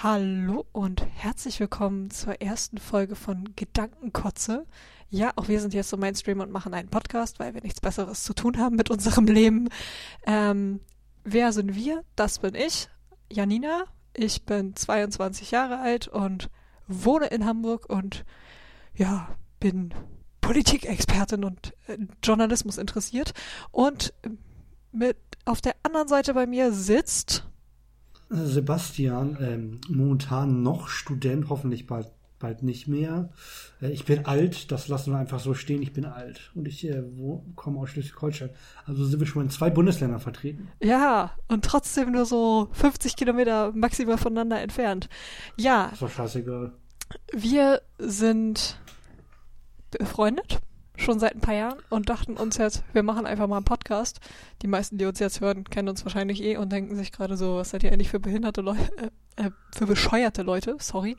Hallo und herzlich willkommen zur ersten Folge von Gedankenkotze. Ja, auch wir sind jetzt so Mainstream und machen einen Podcast, weil wir nichts Besseres zu tun haben mit unserem Leben. Wer sind wir? Das bin ich, Janina. Ich bin 22 Jahre alt und wohne in Hamburg und ja, bin Politikexpertin und Journalismus interessiert. Und mit auf der anderen Seite bei mir sitzt Sebastian, momentan noch Student, hoffentlich bald nicht mehr. Ich bin alt, das lassen wir einfach so stehen, ich bin alt. Und ich komme aus Schleswig-Holstein. Also sind wir schon in 2 Bundesländern vertreten. Ja, und trotzdem nur so 50 Kilometer maximal voneinander entfernt. Ja. Ist doch scheißegal. Wir sind befreundet, schon seit ein paar Jahren, und dachten uns jetzt, wir machen einfach mal einen Podcast. Die meisten, die uns jetzt hören, kennen uns wahrscheinlich und denken sich gerade so, was seid ihr eigentlich für behinderte Leute, für bescheuerte Leute, sorry.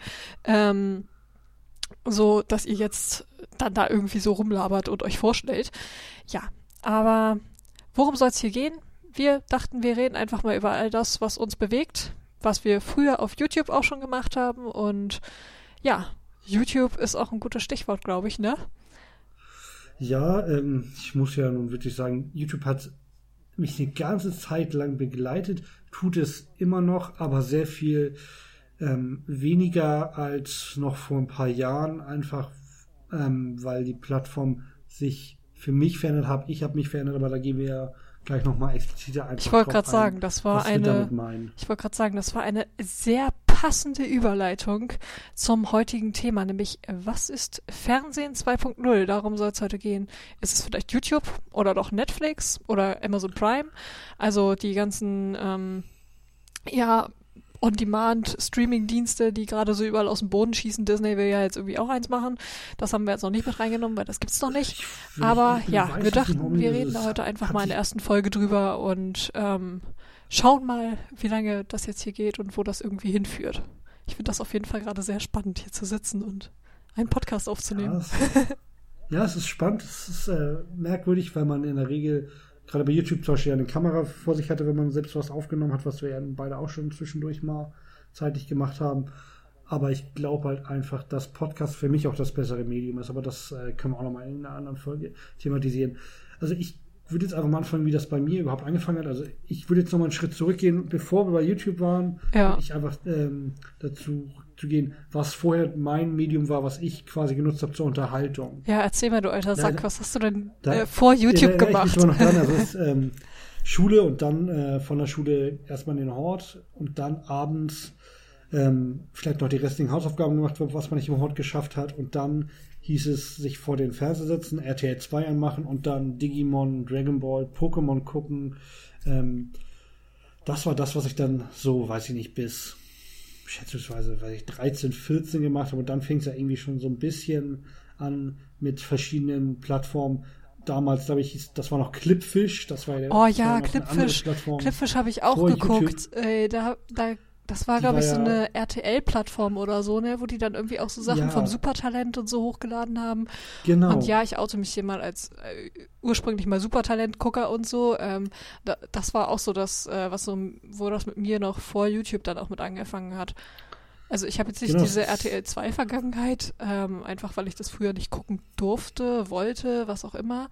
So, dass ihr jetzt dann da irgendwie so rumlabert und euch vorstellt. Ja, aber worum soll es hier gehen? Wir dachten, wir reden einfach mal über all das, was uns bewegt, was wir früher auf YouTube auch schon gemacht haben. Und ja, YouTube ist auch ein gutes Stichwort, glaube ich, ne? Ja, ich muss ja nun wirklich sagen, YouTube hat mich eine ganze Zeit lang begleitet, tut es immer noch, aber sehr viel weniger als noch vor ein paar Jahren, einfach weil die Plattform sich für mich verändert hat. Ich habe mich verändert, aber da gehen wir ja gleich nochmal expliziter einfach Ich wollte gerade sagen, das war eine sehr passende Überleitung zum heutigen Thema, nämlich was ist Fernsehen 2.0? Darum soll es heute gehen. Ist es vielleicht YouTube oder doch Netflix oder Amazon Prime? Also die ganzen On-Demand-Streaming-Dienste, die gerade so überall aus dem Boden schießen. Disney will ja jetzt irgendwie auch eins machen. Das haben wir jetzt noch nicht mit reingenommen, weil das gibt's noch nicht. Aber ja, wir dachten, wir reden da heute einfach mal in der ersten Folge drüber und schauen mal, wie lange das jetzt hier geht und wo das irgendwie hinführt. Ich finde das auf jeden Fall gerade sehr spannend, hier zu sitzen und einen Podcast aufzunehmen. Ja, es ist spannend. Es ist merkwürdig, weil man in der Regel gerade bei YouTube zum Beispiel eine Kamera vor sich hatte, wenn man selbst was aufgenommen hat, was wir ja beide auch schon zwischendurch mal zeitig gemacht haben. Aber ich glaube halt einfach, dass Podcast für mich auch das bessere Medium ist. Aber das können wir auch nochmal in einer anderen Folge thematisieren. Also ich würde jetzt einfach mal anfangen, wie das bei mir überhaupt angefangen hat. Also ich würde jetzt nochmal einen Schritt zurückgehen, bevor wir bei YouTube waren. Ja. Ich einfach dazu zu gehen, was vorher mein Medium war, was ich quasi genutzt habe zur Unterhaltung. Ja, erzähl mal, du alter Sack, was hast du denn vor YouTube gemacht? Ich bin immer noch dran, also es ist Schule und dann von der Schule erstmal in den Hort und dann abends vielleicht noch die restlichen Hausaufgaben gemacht, was man nicht im Hort geschafft hat, und dann hieß es, sich vor den Fernseher setzen, RTL 2 anmachen und dann Digimon, Dragon Ball, Pokémon gucken. Das war das, was ich dann so, weiß ich nicht, bis schätzungsweise, 13, 14 gemacht habe. Und dann fing es ja irgendwie schon so ein bisschen an mit verschiedenen Plattformen. Damals, glaube ich, das war noch Clipfish. Das war Clipfish. Clipfish habe ich auch geguckt. Das war, glaube ich, so eine RTL-Plattform oder so, ne, wo die dann irgendwie auch so Sachen vom Supertalent und so hochgeladen haben. Genau. Und ja, ich oute mich hier mal als ursprünglich mal Supertalent-Gucker und so. Das war auch so das, wo das mit mir noch vor YouTube dann auch mit angefangen hat. Also ich habe jetzt nicht diese RTL 2-Vergangenheit, einfach weil ich das früher nicht gucken durfte, wollte, was auch immer.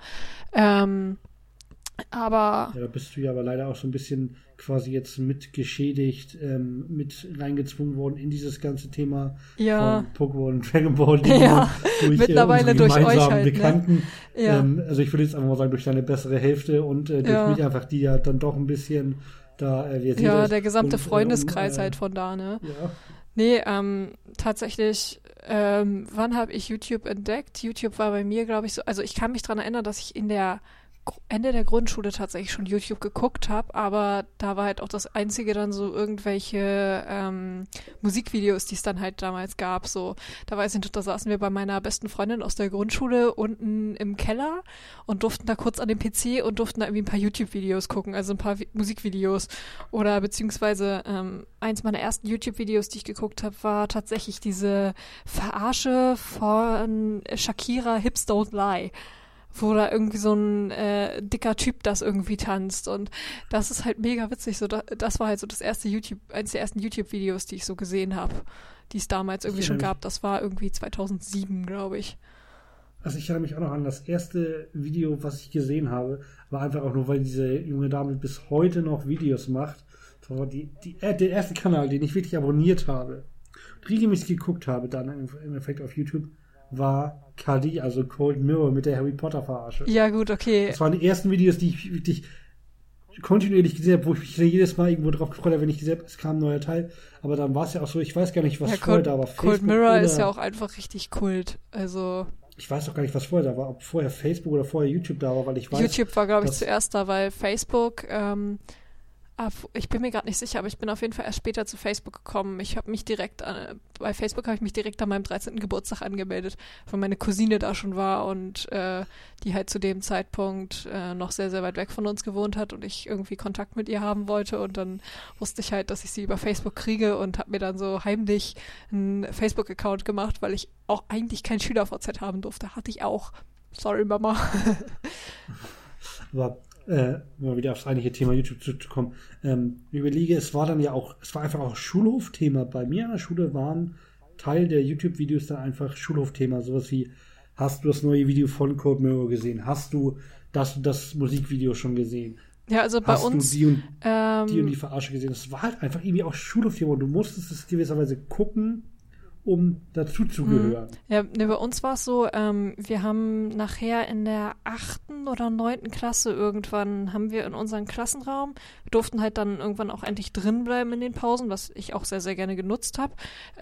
Aber ja, da bist du ja aber leider auch so ein bisschen quasi jetzt mit geschädigt, mit reingezwungen worden in dieses ganze Thema von Pokémon und Dragon Ball. Durch mittlerweile durch euch halt, Bekannten. Ne? Ja. Also ich würde jetzt einfach mal sagen, durch deine bessere Hälfte und durch mich einfach, die ja dann doch ein bisschen da der gesamte Freundeskreis halt von da, ne? Ja. Nee, tatsächlich, wann habe ich YouTube entdeckt? YouTube war bei mir, glaube ich, so, also ich kann mich daran erinnern, dass ich in der Ende der Grundschule tatsächlich schon YouTube geguckt habe, aber da war halt auch das Einzige dann so irgendwelche Musikvideos, die es dann halt damals gab. So, da weiß ich nicht, da saßen wir bei meiner besten Freundin aus der Grundschule unten im Keller und durften da kurz an dem PC und durften da irgendwie ein paar YouTube-Videos gucken, also ein paar Musikvideos. Oder beziehungsweise eins meiner ersten YouTube-Videos, die ich geguckt habe, war tatsächlich diese Verarsche von Shakira, Hips Don't Lie. wo da irgendwie so ein dicker Typ das irgendwie tanzt. Und das ist halt mega witzig. So, das war halt so eines der ersten YouTube-Videos, die ich so gesehen habe, die es damals irgendwie schon gab. Das war irgendwie 2007, glaube ich. Also ich erinnere mich auch noch an das erste Video, was ich gesehen habe, war einfach auch nur, weil diese junge Dame bis heute noch Videos macht. Das war der erste Kanal, den ich wirklich abonniert habe, regelmäßig geguckt habe, dann im Endeffekt auf YouTube, war KD, also Cold Mirror mit der Harry Potter Verarsche. Ja gut, okay. Das waren die ersten Videos, die ich wirklich kontinuierlich gesehen habe, wo ich mich jedes Mal irgendwo drauf gefreut habe, wenn ich gesehen habe, es kam ein neuer Teil. Aber dann war es ja auch so, ich weiß gar nicht, was vorher da war. Cold Mirror ist ja auch einfach richtig Kult. Also ich weiß auch gar nicht, was vorher da war, ob vorher Facebook oder vorher YouTube da war, weil ich weiß... YouTube war, glaube ich, zuerst da, weil Facebook, ich bin mir gerade nicht sicher, aber ich bin auf jeden Fall erst später zu Facebook gekommen. Bei Facebook habe ich mich direkt an meinem 13. Geburtstag angemeldet, weil meine Cousine da schon war und die halt zu dem Zeitpunkt noch sehr, sehr weit weg von uns gewohnt hat und ich irgendwie Kontakt mit ihr haben wollte und dann wusste ich halt, dass ich sie über Facebook kriege und habe mir dann so heimlich einen Facebook-Account gemacht, weil ich auch eigentlich kein SchülerVZ haben durfte. Hatte ich auch. Sorry, Mama. Aber mal wieder aufs eigentliche Thema YouTube zurückzukommen. Ich überlege, es war einfach auch Schulhofthema. Bei mir an der Schule waren Teil der YouTube-Videos dann einfach Schulhofthema. Sowas wie, hast du das neue Video von Cold Mirror gesehen? Hast du das Musikvideo schon gesehen? Ja, also bei uns... Hast du die und die Verarsche gesehen? Das war halt einfach irgendwie auch Schulhofthema. Und du musstest es gewisserweise gucken, um dazu zu gehören. Ja, ne, bei uns war es so, wir haben nachher in der 8. oder 9. Klasse irgendwann, haben wir in unserem Klassenraum, wir durften halt dann irgendwann auch endlich drin bleiben in den Pausen, was ich auch sehr, sehr gerne genutzt habe.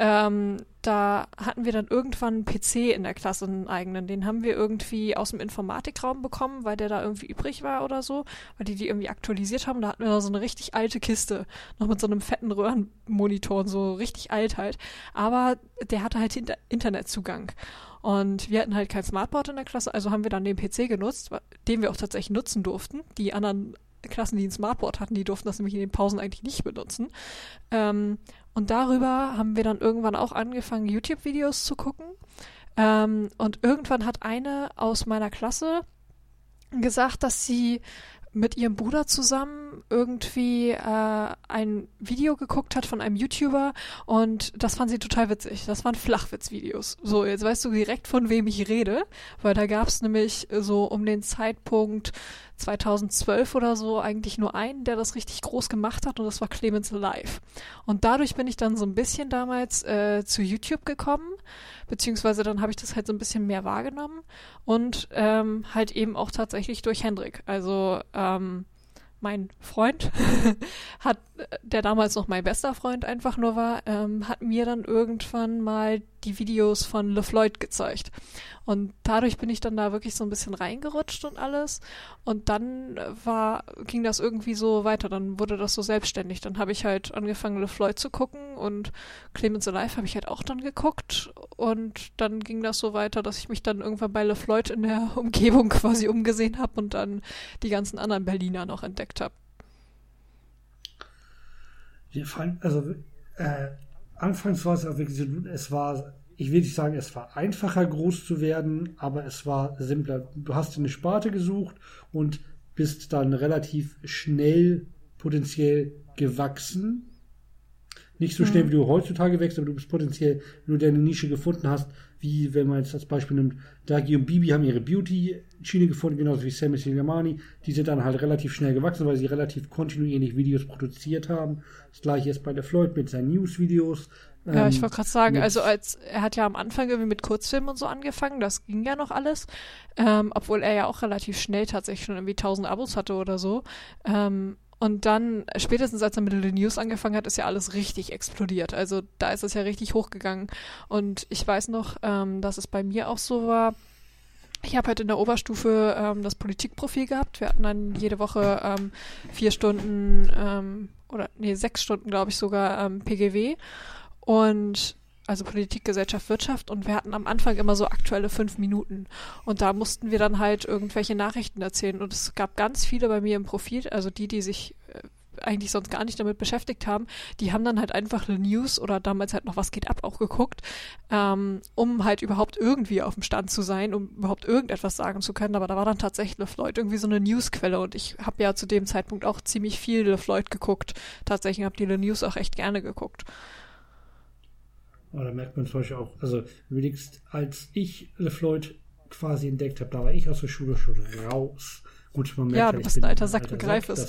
Da hatten wir dann irgendwann einen PC in der Klasse, einen eigenen. Den haben wir irgendwie aus dem Informatikraum bekommen, weil der da irgendwie übrig war oder so, weil die irgendwie aktualisiert haben. Da hatten wir noch so eine richtig alte Kiste, noch mit so einem fetten Röhrenmonitor, so richtig alt halt. Aber der hatte halt Internetzugang. Und wir hatten halt kein Smartboard in der Klasse, also haben wir dann den PC genutzt, den wir auch tatsächlich nutzen durften. Die anderen Klassen, die ein Smartboard hatten, die durften das nämlich in den Pausen eigentlich nicht benutzen. Und darüber haben wir dann irgendwann auch angefangen, YouTube-Videos zu gucken. Und irgendwann hat eine aus meiner Klasse gesagt, dass sie mit ihrem Bruder zusammen irgendwie ein Video geguckt hat von einem YouTuber und das fand sie total witzig. Das waren Flachwitz-Videos. So, jetzt weißt du direkt, von wem ich rede, weil da gab es nämlich so um den Zeitpunkt 2012 oder so eigentlich nur einen, der das richtig groß gemacht hat und das war Clemens Live. Und dadurch bin ich dann so ein bisschen damals zu YouTube gekommen, beziehungsweise dann habe ich das halt so ein bisschen mehr wahrgenommen und halt eben auch tatsächlich durch Hendrik. Also mein Freund der damals noch mein bester Freund einfach nur war, hat mir dann irgendwann mal die Videos von LeFloid gezeigt. Und dadurch bin ich dann da wirklich so ein bisschen reingerutscht und alles. Und dann ging das irgendwie so weiter. Dann wurde das so selbstständig. Dann habe ich halt angefangen, LeFloid zu gucken und Clemens Alive habe ich halt auch dann geguckt. Und dann ging das so weiter, dass ich mich dann irgendwann bei LeFloid in der Umgebung quasi umgesehen habe und dann die ganzen anderen Berliner noch entdeckt habe. Anfangs war es auch wirklich so, ich will nicht sagen, es war einfacher groß zu werden, aber es war simpler. Du hast eine Sparte gesucht und bist dann relativ schnell potenziell gewachsen. Nicht so schnell, wie du heutzutage wächst, aber du bist potenziell, wenn du deine Nische gefunden hast, wie wenn man jetzt als Beispiel nimmt, Dagi und Bibi haben ihre Beauty-Schiene gefunden, genauso wie Sammy Slimani. Die sind dann halt relativ schnell gewachsen, weil sie relativ kontinuierlich Videos produziert haben. Das gleiche ist bei LeFloid mit seinen News-Videos. Ja, ich wollte gerade sagen, also er hat ja am Anfang irgendwie mit Kurzfilmen und so angefangen, das ging ja noch alles, obwohl er ja auch relativ schnell tatsächlich schon irgendwie 1000 Abos hatte oder so. Und dann, spätestens als er mit den News angefangen hat, ist ja alles richtig explodiert. Also da ist es ja richtig hochgegangen. Und ich weiß noch, dass es bei mir auch so war, ich habe halt in der Oberstufe das Politikprofil gehabt. Wir hatten dann jede Woche 4 Stunden 6 Stunden, glaube ich, sogar PGW. Und also Politik, Gesellschaft, Wirtschaft und wir hatten am Anfang immer so aktuelle 5 Minuten und da mussten wir dann halt irgendwelche Nachrichten erzählen und es gab ganz viele bei mir im Profil, also die sich eigentlich sonst gar nicht damit beschäftigt haben, die haben dann halt einfach Le News oder damals halt noch Was geht ab auch geguckt, um halt überhaupt irgendwie auf dem Stand zu sein, um überhaupt irgendetwas sagen zu können. Aber da war dann tatsächlich LeFloid irgendwie so eine Newsquelle und ich habe ja zu dem Zeitpunkt auch ziemlich viel LeFloid geguckt. Tatsächlich habe die Le News auch echt gerne geguckt. Aber da merkt man zum Beispiel auch, also wenigstens als ich LeFloid quasi entdeckt habe, da war ich aus der Schule schon raus. Gut, man merkt ja, du bist ein alter Sack, begreif es.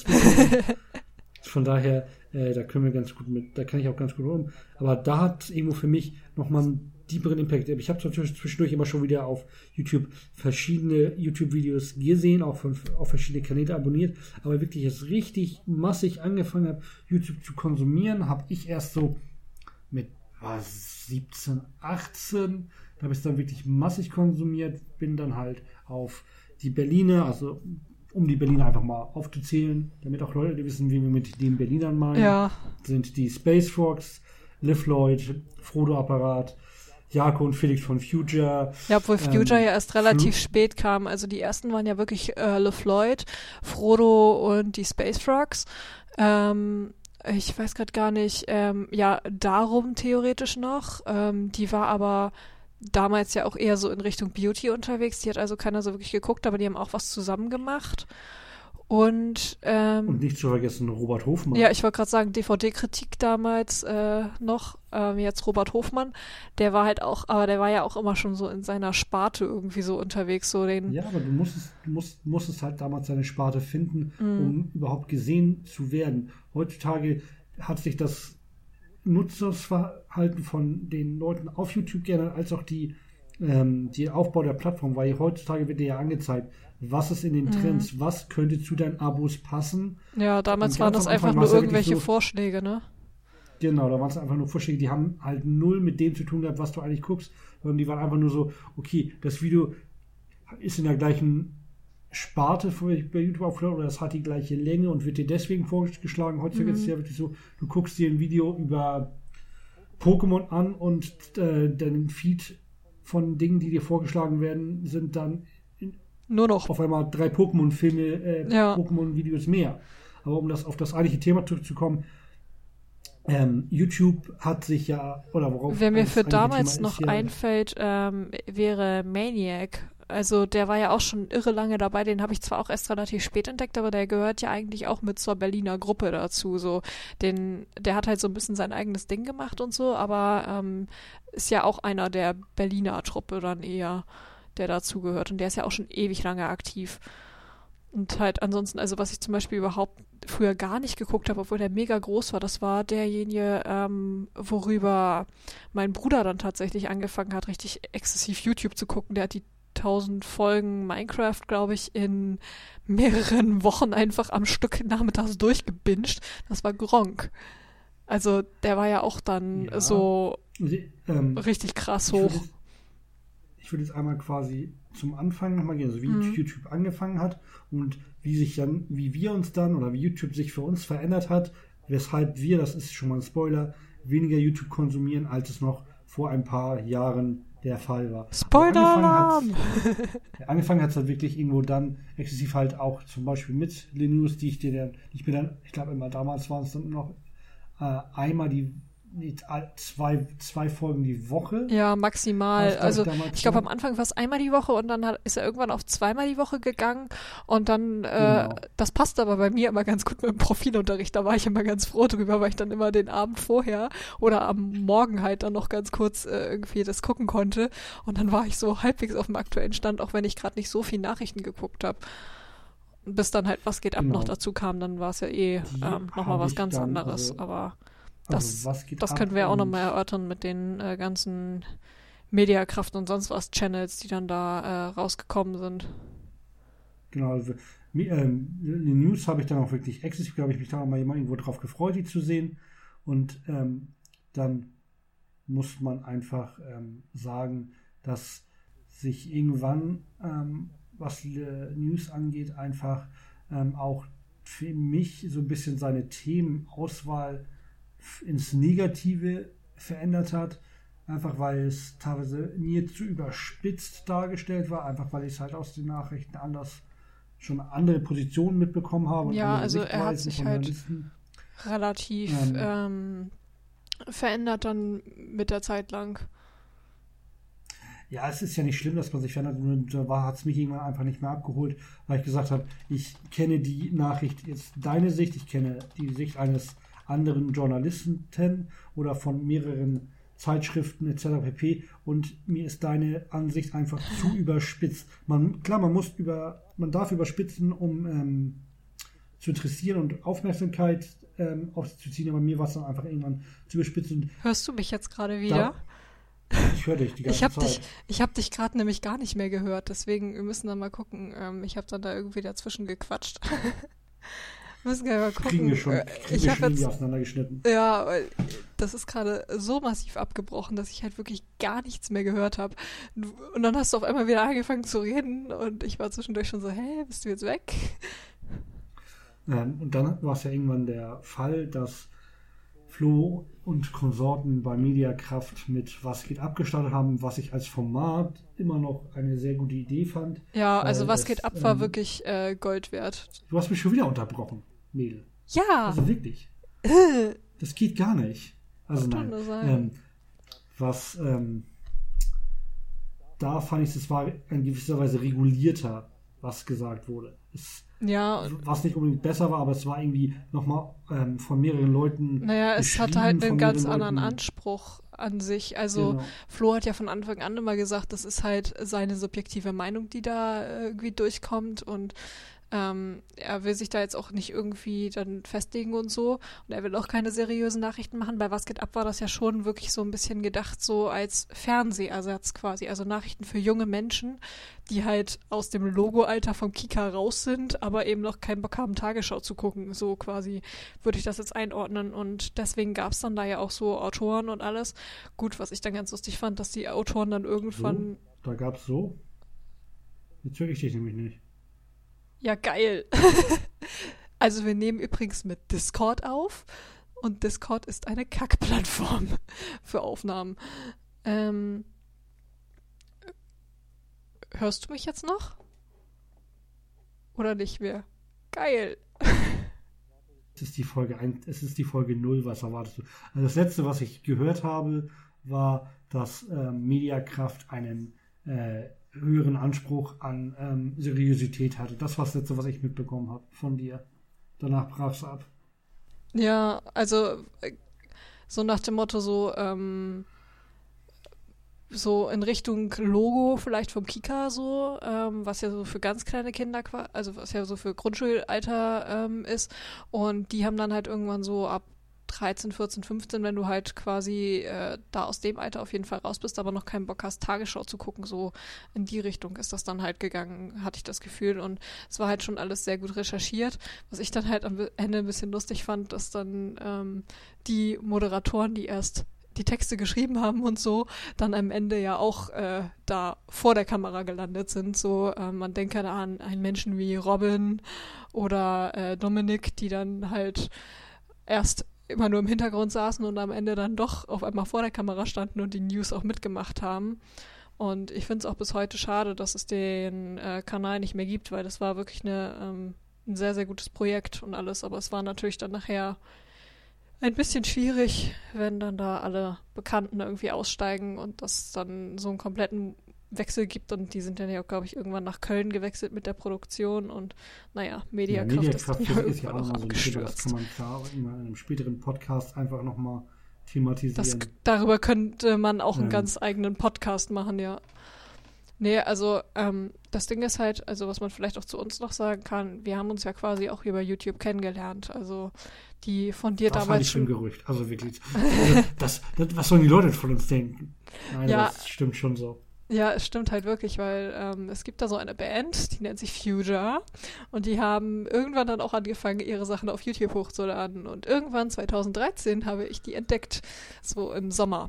Von daher, da können wir ganz gut mit, da kann ich auch ganz gut um. Aber da hat irgendwo für mich nochmal einen tieferen Impact. Ich habe zwischendurch immer schon wieder auf YouTube verschiedene YouTube-Videos gesehen, auch auf verschiedene Kanäle abonniert. Aber wirklich jetzt richtig massig angefangen habe, YouTube zu konsumieren, habe ich erst so mit 17, 18, da habe ich es dann wirklich massig konsumiert, bin dann halt auf die Berliner, also um die Berliner einfach mal aufzuzählen, damit auch Leute wissen, wie wir mit den Berlinern meinen, sind die Space Frogs, LeFloid, Frodo Apparat, Jako und Felix von Future. Ja, obwohl Future ja erst relativ spät kam, also die ersten waren ja wirklich LeFloid, Frodo und die Space Frogs. Ich weiß gerade gar nicht, ja, darum theoretisch noch. Die war aber damals ja auch eher so in Richtung Beauty unterwegs. Die hat also keiner so wirklich geguckt, aber die haben auch was zusammen gemacht. Und nicht zu vergessen Robert Hofmann. Ja, ich wollte gerade sagen, DVD-Kritik damals noch, jetzt Robert Hofmann, der war halt auch, aber der war ja auch immer schon so in seiner Sparte irgendwie so unterwegs. So ja, aber du musstest halt damals seine Sparte finden, um überhaupt gesehen zu werden. Heutzutage hat sich das Nutzungsverhalten von den Leuten auf YouTube geändert, als auch die Aufbau der Plattform, weil heutzutage wird dir ja angezeigt, was ist in den Trends, was könnte zu deinen Abos passen. Ja, damals waren das einfach nur irgendwelche Vorschläge, ne? Genau, da waren es einfach nur Vorschläge, die haben halt null mit dem zu tun gehabt, was du eigentlich guckst, sondern die waren einfach nur so, okay, das Video ist in der gleichen Sparte bei YouTube aufgeladen oder es hat die gleiche Länge und wird dir deswegen vorgeschlagen. Heutzutage ist es ja wirklich so, du guckst dir ein Video über Pokémon an und dein Feed von Dingen, die dir vorgeschlagen werden, sind dann nur noch auf einmal 3 Pokémon-Filme, Pokémon-Videos mehr. Aber um auf das eigentliche Thema zurückzukommen, YouTube hat sich ja, oder worauf... Wer mir für damals noch einfällt, wäre Maniac. Also der war ja auch schon irre lange dabei, den habe ich zwar auch erst relativ spät entdeckt, aber der gehört ja eigentlich auch mit zur Berliner Gruppe dazu. So, der hat halt so ein bisschen sein eigenes Ding gemacht und so, aber ist ja auch einer der Berliner Truppe dann eher, der dazu gehört. Und der ist ja auch schon ewig lange aktiv. Und halt ansonsten, also was ich zum Beispiel überhaupt früher gar nicht geguckt habe, obwohl der mega groß war, das war derjenige, worüber mein Bruder dann tatsächlich angefangen hat, richtig exzessiv YouTube zu gucken. Der hat die 1000 Folgen Minecraft, glaube ich, in mehreren Wochen einfach am Stück nachmittags durchgebinged. Das war Gronkh. Also der war ja auch dann so richtig krass hoch. Ich würde jetzt einmal quasi zum Anfang nochmal gehen, also wie YouTube angefangen hat und wie YouTube sich für uns verändert hat, weshalb wir, das ist schon mal ein Spoiler, weniger YouTube konsumieren, als es noch vor ein paar Jahren der Fall war. Spoiler! Angefangen hat es halt wirklich irgendwo dann exzessiv halt auch zum Beispiel mit Le News, ich glaube immer damals waren es dann noch einmal zwei Folgen die Woche. Ja, maximal. Also ich glaube am Anfang war es einmal die Woche und dann ist er irgendwann auf zweimal die Woche gegangen und dann, das passt aber bei mir immer ganz gut mit dem Profilunterricht, da war ich immer ganz froh drüber, weil ich dann immer den Abend vorher oder am Morgen halt dann noch ganz kurz irgendwie das gucken konnte und dann war ich so halbwegs auf dem aktuellen Stand, auch wenn ich gerade nicht so viel Nachrichten geguckt habe. Bis dann halt Was geht ab noch dazu kam, dann war es ja nochmal was ganz anderes, aber das können wir auch nochmal erörtern mit den ganzen Mediakraft und sonst was Channels, die dann da rausgekommen sind. Genau, also die News habe ich dann auch wirklich exzessiv, habe ich mich da auch mal irgendwo drauf gefreut, die zu sehen. Und dann muss man einfach sagen, dass sich irgendwann, was News angeht, einfach auch für mich so ein bisschen seine Themenauswahl ins Negative verändert hat, einfach weil es teilweise mir zu überspitzt dargestellt war, einfach weil ich es halt aus den Nachrichten schon andere Positionen mitbekommen habe. Und ja, also er hat sich halt relativ verändert dann mit der Zeit lang. Ja, es ist ja nicht schlimm, dass man sich verändert. Nur da hat es mich irgendwann einfach nicht mehr abgeholt, weil ich gesagt habe, ich kenne die Nachricht, jetzt deine Sicht, ich kenne die Sicht eines anderen Journalisten oder von mehreren Zeitschriften etc. pp. Und mir ist deine Ansicht einfach zu überspitzt. Man darf überspitzen, um zu interessieren und Aufmerksamkeit auf sich zu ziehen, aber mir war es dann einfach irgendwann zu überspitzt. Hörst du mich jetzt gerade wieder? Ich höre dich die ganze Zeit. Ich habe dich gerade nämlich gar nicht mehr gehört, deswegen wir müssen dann mal gucken. Ich habe dann da irgendwie dazwischen gequatscht. Wir müssen ja mal gucken. Kriegen wir schon die auseinandergeschnitten. Ja, weil das ist gerade so massiv abgebrochen, dass ich halt wirklich gar nichts mehr gehört habe. Und dann hast du auf einmal wieder angefangen zu reden und ich war zwischendurch schon so, hä, bist du jetzt weg? Und dann war es ja irgendwann der Fall, dass Flo und Konsorten bei Mediakraft mit Was geht abgestartet haben, was ich als Format immer noch eine sehr gute Idee fand. Ja, also Was geht ab war wirklich Gold wert. Du hast mich schon wieder unterbrochen, Mädel. Ja. Also wirklich. Das geht gar nicht. Also nein. Da fand ich, es war in gewisser Weise regulierter, was gesagt wurde. Was nicht unbedingt besser war, aber es war irgendwie nochmal von mehreren Leuten. Naja, es hat halt einen ganz anderen Anspruch an sich. Also genau. Flo hat ja von Anfang an immer gesagt, das ist halt seine subjektive Meinung, die da irgendwie durchkommt und er will sich da jetzt auch nicht irgendwie dann festlegen und so. Und er will auch keine seriösen Nachrichten machen. Bei Was geht ab war das ja schon wirklich so ein bisschen gedacht, so als Fernsehersatz quasi. Also Nachrichten für junge Menschen, die halt aus dem Logo-Alter vom Kika raus sind, aber eben noch keinen Bock haben, Tagesschau zu gucken. So quasi würde ich das jetzt einordnen. Und deswegen gab es dann da ja auch so Autoren und alles. Gut, was ich dann ganz lustig fand, dass die Autoren dann irgendwann... So? Da gab es so? Jetzt höre ich dich nämlich nicht. Ja, geil. Also wir nehmen übrigens mit Discord auf und Discord ist eine Kackplattform für Aufnahmen. Hörst du mich jetzt noch? Oder nicht mehr? Geil. Es ist die Folge 1, es ist die Folge 0, was erwartest du? Also das letzte, was ich gehört habe, war, dass Mediakraft einen höheren Anspruch an Seriosität hatte. Das war das Letzte, was ich mitbekommen habe von dir. Danach brach es ab. Ja, also so nach dem Motto so in Richtung Logo vielleicht vom Kika so, was ja so für ganz kleine Kinder, also was ja so für Grundschulalter ist. Und die haben dann halt irgendwann so ab 13, 14, 15, wenn du halt quasi da aus dem Alter auf jeden Fall raus bist, aber noch keinen Bock hast, Tagesschau zu gucken, so in die Richtung ist das dann halt gegangen, hatte ich das Gefühl. Und es war halt schon alles sehr gut recherchiert. Was ich dann halt am Ende ein bisschen lustig fand, dass dann die Moderatoren, die erst die Texte geschrieben haben und so, dann am Ende ja auch da vor der Kamera gelandet sind. So, man denke da an einen Menschen wie Robin oder Dominik, die dann halt erst immer nur im Hintergrund saßen und am Ende dann doch auf einmal vor der Kamera standen und die News auch mitgemacht haben. Und ich finde es auch bis heute schade, dass es den Kanal nicht mehr gibt, weil das war wirklich ein sehr, sehr gutes Projekt und alles. Aber es war natürlich dann nachher ein bisschen schwierig, wenn dann da alle Bekannten irgendwie aussteigen und das dann so einen kompletten Wechsel gibt und die sind dann ja, glaube ich, irgendwann nach Köln gewechselt mit der Produktion und naja, Mediakraft ist ja irgendwann auch abgestürzt. Das kann man klar in einem späteren Podcast einfach nochmal thematisieren. Darüber könnte man auch einen ganz eigenen Podcast machen, ja. Nee, also das Ding ist halt, also was man vielleicht auch zu uns noch sagen kann, wir haben uns ja quasi auch über YouTube kennengelernt, also die von dir damals... Das halte ich für ein Gerücht, also wirklich. Was sollen die Leute von uns denken? Nein, ja, das stimmt schon so. Ja, es stimmt halt wirklich, weil es gibt da so eine Band, die nennt sich Future und die haben irgendwann dann auch angefangen, ihre Sachen auf YouTube hochzuladen und irgendwann 2013 habe ich die entdeckt, so im Sommer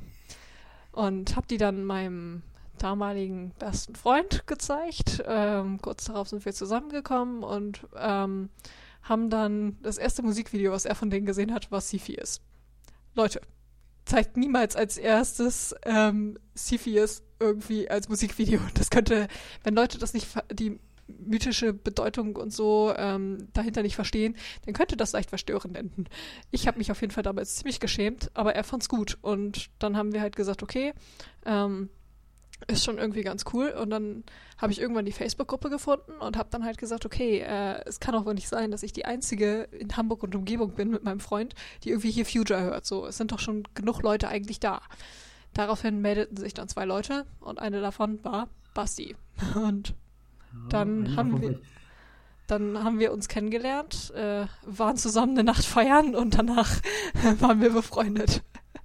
und habe die dann meinem damaligen besten Freund gezeigt. Kurz darauf sind wir zusammengekommen und haben dann das erste Musikvideo, was er von denen gesehen hat, was Cepheus. Leute, zeigt niemals als erstes Cepheus irgendwie als Musikvideo. Das könnte, wenn Leute das nicht, die mythische Bedeutung und so dahinter nicht verstehen, dann könnte das leicht verstörend enden. Ich habe mich auf jeden Fall damals ziemlich geschämt, aber er fand's gut. Und dann haben wir halt gesagt, okay, ist schon irgendwie ganz cool. Und dann habe ich irgendwann die Facebook-Gruppe gefunden und habe dann halt gesagt, okay, es kann auch wohl nicht sein, dass ich die Einzige in Hamburg und Umgebung bin mit meinem Freund, die irgendwie hier Future hört. So, es sind doch schon genug Leute eigentlich da. Daraufhin meldeten sich dann 2 Leute und eine davon war Basti. Und dann haben wir uns kennengelernt, waren zusammen eine Nacht feiern und danach waren wir befreundet.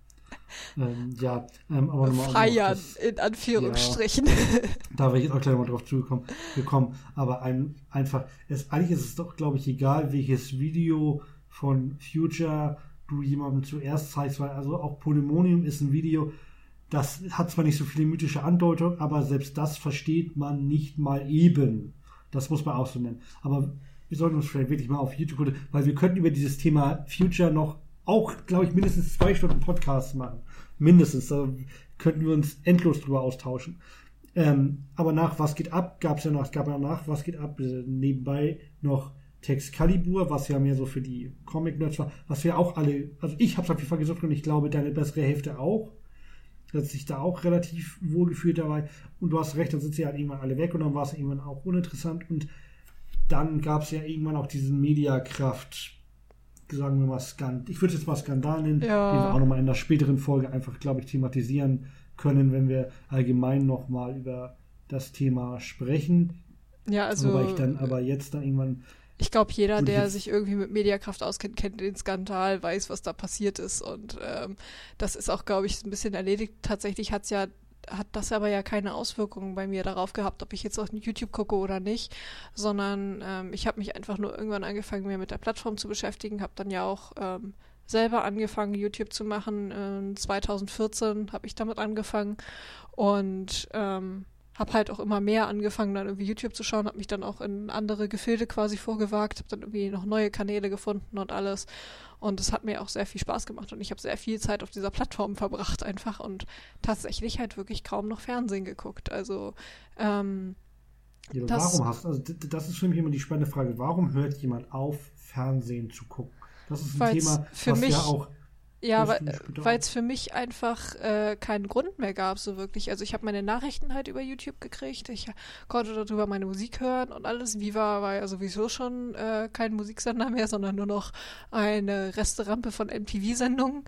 Aber Feiern, in Anführungsstrichen. Ja, da wäre ich jetzt auch gleich mal drauf gekommen. Aber eigentlich ist es doch, glaube ich, egal, welches Video von Future du jemandem zuerst zeigst, weil also auch Polymonium ist ein Video, das hat zwar nicht so viele mythische Andeutungen, aber selbst das versteht man nicht mal eben. Das muss man auch so nennen. Aber wir sollten uns vielleicht wirklich mal auf YouTube, weil wir könnten über dieses Thema Future noch auch, glaube ich, mindestens 2 Stunden Podcast machen. Mindestens. Da könnten wir uns endlos drüber austauschen. Aber nach Was geht ab gab ja nach Was geht ab nebenbei noch Texcalibur, was ja mehr so für die Comic-Nerds war, was wir auch alle, also ich habe es auf jeden Fall gesucht und ich glaube, deine bessere Hälfte auch. Hat sich da auch relativ wohl gefühlt dabei. Und du hast recht, dann sind sie halt irgendwann alle weg und dann war es irgendwann auch uninteressant. Und dann gab es ja irgendwann auch diesen Mediakraft, sagen wir mal, ich würde es jetzt mal Skandal nennen, ja, den wir auch nochmal in der späteren Folge einfach, glaube ich, thematisieren können, wenn wir allgemein nochmal über das Thema sprechen. Ja, also. Wobei ich dann aber jetzt dann irgendwann. Ich glaube, jeder, der sich irgendwie mit Mediakraft auskennt, kennt den Skandal, weiß, was da passiert ist. Und das ist auch, glaube ich, ein bisschen erledigt. Tatsächlich hat das aber ja keine Auswirkungen bei mir darauf gehabt, ob ich jetzt auf YouTube gucke oder nicht, sondern ich habe mich einfach nur irgendwann angefangen, mir mit der Plattform zu beschäftigen, habe dann ja auch selber angefangen, YouTube zu machen. 2014 habe ich damit angefangen und habe halt auch immer mehr angefangen, dann irgendwie YouTube zu schauen, habe mich dann auch in andere Gefilde quasi vorgewagt, habe dann irgendwie noch neue Kanäle gefunden und alles. Und es hat mir auch sehr viel Spaß gemacht und ich habe sehr viel Zeit auf dieser Plattform verbracht einfach und tatsächlich halt wirklich kaum noch Fernsehen geguckt. Also warum das ist für mich immer die spannende Frage, warum hört jemand auf, Fernsehen zu gucken? Das ist ein Thema, was ja auch. Ja, weil es für mich einfach keinen Grund mehr gab, so wirklich. Also ich habe meine Nachrichten halt über YouTube gekriegt. Ich konnte darüber meine Musik hören und alles. Viva war ja sowieso schon kein Musiksender mehr, sondern nur noch eine Resterampe von MTV-Sendungen.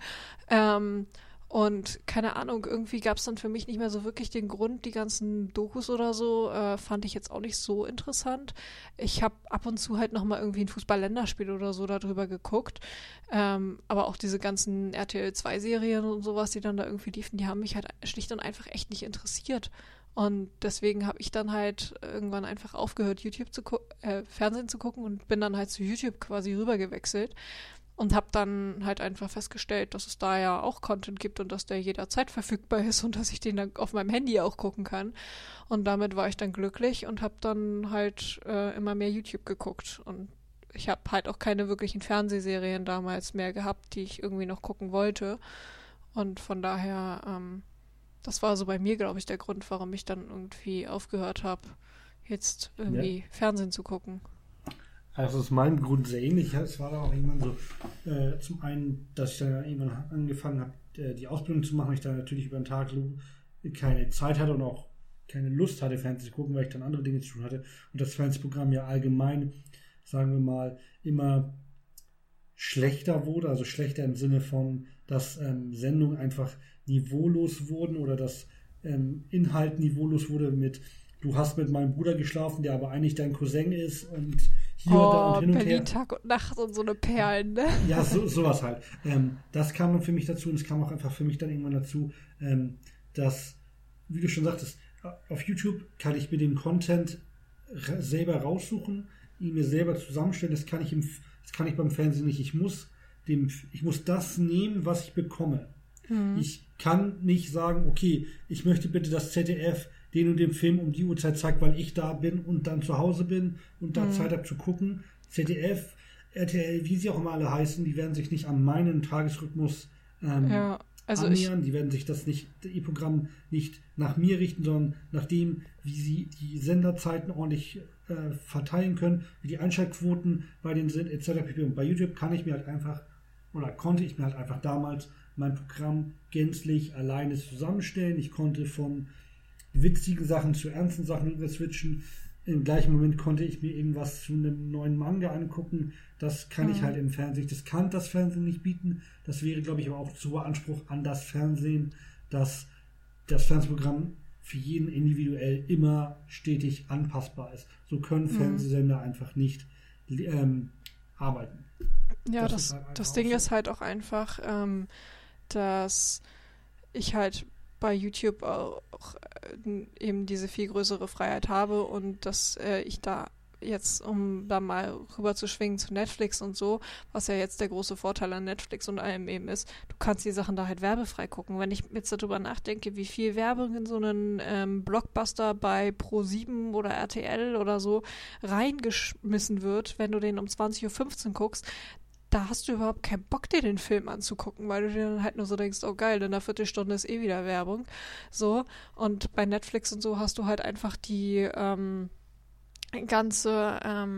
Und keine Ahnung, irgendwie gab es dann für mich nicht mehr so wirklich den Grund, die ganzen Dokus oder so, fand ich jetzt auch nicht so interessant. Ich habe ab und zu halt nochmal irgendwie ein Fußball-Länderspiel oder so darüber geguckt. Aber auch diese ganzen RTL-2-Serien und sowas, die dann da irgendwie liefen, die haben mich halt schlicht und einfach echt nicht interessiert. Und deswegen habe ich dann halt irgendwann einfach aufgehört, Fernsehen zu gucken und bin dann halt zu YouTube quasi rübergewechselt. Und habe dann halt einfach festgestellt, dass es da ja auch Content gibt und dass der jederzeit verfügbar ist und dass ich den dann auf meinem Handy auch gucken kann. Und damit war ich dann glücklich und habe dann halt immer mehr YouTube geguckt. Und ich habe halt auch keine wirklichen Fernsehserien damals mehr gehabt, die ich irgendwie noch gucken wollte. Und von daher, das war so bei mir, glaube ich, der Grund, warum ich dann irgendwie aufgehört habe, jetzt irgendwie Fernsehen zu gucken. Also ist mein Grund sehr ähnlich. Es war dann auch irgendwann so, zum einen, dass ich dann irgendwann angefangen habe, die Ausbildung zu machen, ich dann natürlich über den Tag keine Zeit hatte und auch keine Lust hatte, Fernsehen zu gucken, weil ich dann andere Dinge zu tun hatte. Und das Fernsehprogramm ja allgemein, sagen wir mal, immer schlechter wurde, also schlechter im Sinne von, dass Sendungen einfach niveaulos wurden oder dass Inhalt niveaulos wurde mit du hast mit meinem Bruder geschlafen, der aber eigentlich dein Cousin ist und hier und da und hin und her. Berlin Tag und Nacht und so eine Perlen, ne? Ja, sowas halt. Das kam dann für mich dazu und es kam auch einfach für mich dann irgendwann dazu, dass, wie du schon sagtest, auf YouTube kann ich mir den Content selber raussuchen, ihn mir selber zusammenstellen. Das kann ich beim Fernsehen nicht. Ich muss das nehmen, was ich bekomme. Ich kann nicht sagen, okay, ich möchte bitte das ZDF den und den Film um die Uhrzeit zeigt, weil ich da bin und dann zu Hause bin und da Zeit habe zu gucken. ZDF, RTL, wie sie auch immer alle heißen, die werden sich nicht an meinen Tagesrhythmus Also annähern. Die werden sich ihr Programm nicht nach mir richten, sondern nach dem, wie sie die Senderzeiten ordentlich verteilen können, wie die Einschaltquoten bei denen sind, etc. Und bei YouTube konnte ich mir halt einfach damals mein Programm gänzlich alleine zusammenstellen. Ich konnte von witzigen Sachen zu ernsten Sachen überswitchen. Im gleichen Moment konnte ich mir irgendwas zu einem neuen Manga angucken. Das kann ich halt im Fernsehen. Das kann das Fernsehen nicht bieten. Das wäre, glaube ich, aber auch zu hoher Anspruch an das Fernsehen, dass das Fernsehprogramm für jeden individuell immer stetig anpassbar ist. So können Fernsehsender einfach nicht arbeiten. Ja, das Ding ist halt auch einfach, dass ich halt bei YouTube auch eben diese viel größere Freiheit habe und dass ich da jetzt, um da mal rüber zu schwingen zu Netflix und so, was ja jetzt der große Vorteil an Netflix und allem eben ist, du kannst die Sachen da halt werbefrei gucken. Wenn ich jetzt darüber nachdenke, wie viel Werbung in so einen Blockbuster bei Pro7 oder RTL oder so reingeschmissen wird, wenn du den um 20:15 Uhr guckst, da hast du überhaupt keinen Bock, dir den Film anzugucken, weil du dir dann halt nur so denkst, oh geil, in einer Viertelstunde ist eh wieder Werbung. So, und bei Netflix und so hast du halt einfach die ganze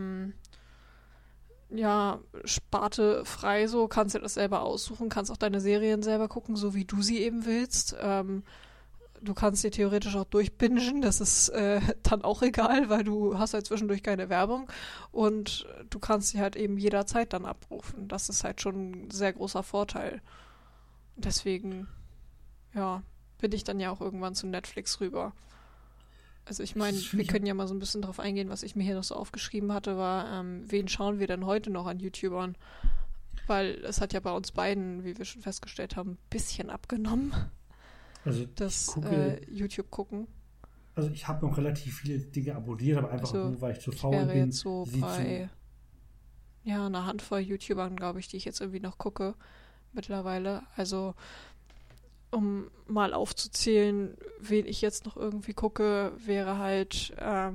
Sparte frei, so, kannst dir das selber aussuchen, kannst auch deine Serien selber gucken, so wie du sie eben willst. Du kannst dir theoretisch auch durchbingen, das ist dann auch egal, weil du hast halt zwischendurch keine Werbung und du kannst sie halt eben jederzeit dann abrufen. Das ist halt schon ein sehr großer Vorteil. Deswegen, ja, bin ich dann ja auch irgendwann zu Netflix rüber. Also ich meine, wir können ja mal so ein bisschen drauf eingehen, was ich mir hier noch so aufgeschrieben hatte, war, wen schauen wir denn heute noch an YouTubern? Weil es hat ja bei uns beiden, wie wir schon festgestellt haben, ein bisschen abgenommen. Also das YouTube gucken. Also ich habe noch relativ viele Dinge abonniert, aber einfach nur, weil ich zu faul bin. Ich wäre jetzt so bei einer Handvoll YouTubern, glaube ich, die ich jetzt irgendwie noch gucke mittlerweile. Also um mal aufzuzählen, wen ich jetzt noch irgendwie gucke, wäre halt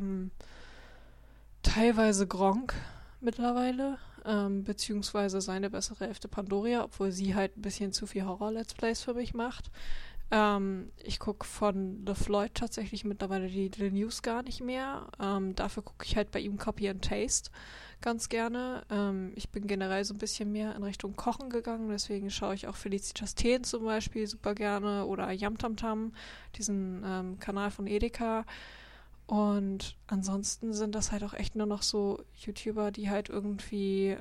teilweise Gronkh mittlerweile, beziehungsweise seine bessere Hälfte Pandoria, obwohl sie halt ein bisschen zu viel Horror-Let's Plays für mich macht. Ich gucke von The Floyd tatsächlich mittlerweile die News gar nicht mehr. Dafür gucke ich halt bei ihm Copy and Taste ganz gerne. Ich bin generell so ein bisschen mehr in Richtung Kochen gegangen, deswegen schaue ich auch Felicitas Teen zum Beispiel super gerne oder Yamtamtam, diesen Kanal von Edeka. Und ansonsten sind das halt auch echt nur noch so YouTuber, die halt irgendwie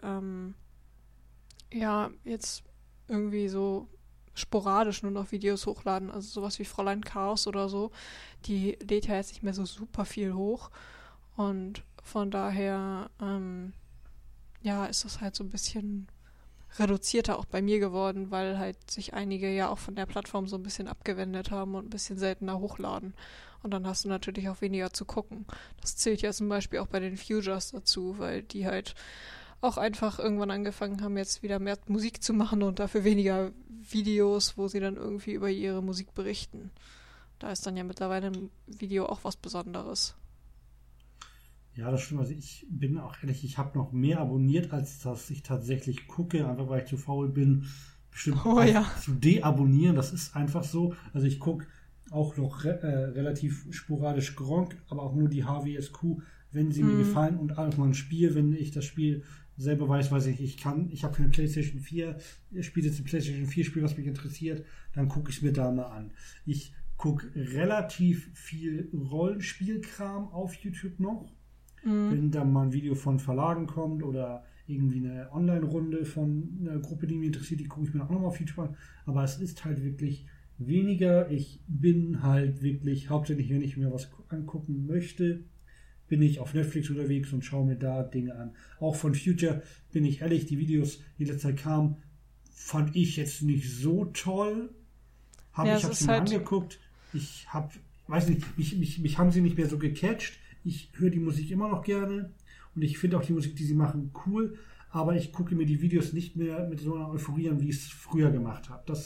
jetzt irgendwie so sporadisch nur noch Videos hochladen, also sowas wie Fräulein Chaos oder so, die lädt ja jetzt nicht mehr so super viel hoch und von daher ist das halt so ein bisschen reduzierter auch bei mir geworden, weil halt sich einige ja auch von der Plattform so ein bisschen abgewendet haben und ein bisschen seltener hochladen und dann hast du natürlich auch weniger zu gucken. Das zählt ja zum Beispiel auch bei den Futures dazu, weil die halt auch einfach irgendwann angefangen haben, jetzt wieder mehr Musik zu machen und dafür weniger Videos, wo sie dann irgendwie über ihre Musik berichten. Da ist dann ja mittlerweile ein Video auch was Besonderes. Ja, das stimmt. Also ich bin auch ehrlich, ich habe noch mehr abonniert, als dass ich tatsächlich gucke, einfach weil ich zu faul bin, bestimmt zu deabonnieren. Das ist einfach so. Also ich gucke auch noch relativ sporadisch Gronkh, aber auch nur die HWSQ, wenn sie mir gefallen und auch mal ein Spiel, wenn ich das Spiel selber weiß ich habe keine PlayStation 4, ich spiele jetzt ein PlayStation 4 Spiel, was mich interessiert, dann gucke ich es mir da mal an. Ich gucke relativ viel Rollenspielkram auf YouTube noch. Wenn da mal ein Video von Verlagen kommt oder irgendwie eine Online-Runde von einer Gruppe, die mich interessiert, die gucke ich mir auch nochmal auf YouTube an. Aber es ist halt wirklich weniger. Ich bin halt wirklich, hauptsächlich, wenn ich mir was angucken möchte, bin ich auf Netflix unterwegs und schaue mir da Dinge an. Auch von Future, bin ich ehrlich, die Videos, die letzte Zeit kamen, fand ich jetzt nicht so toll. Ich habe sie mir angeguckt. Weiß nicht, mich haben sie nicht mehr so gecatcht. Ich höre die Musik immer noch gerne und ich finde auch die Musik, die sie machen, cool, aber ich gucke mir die Videos nicht mehr mit so einer Euphorie an, wie ich es früher gemacht habe. Das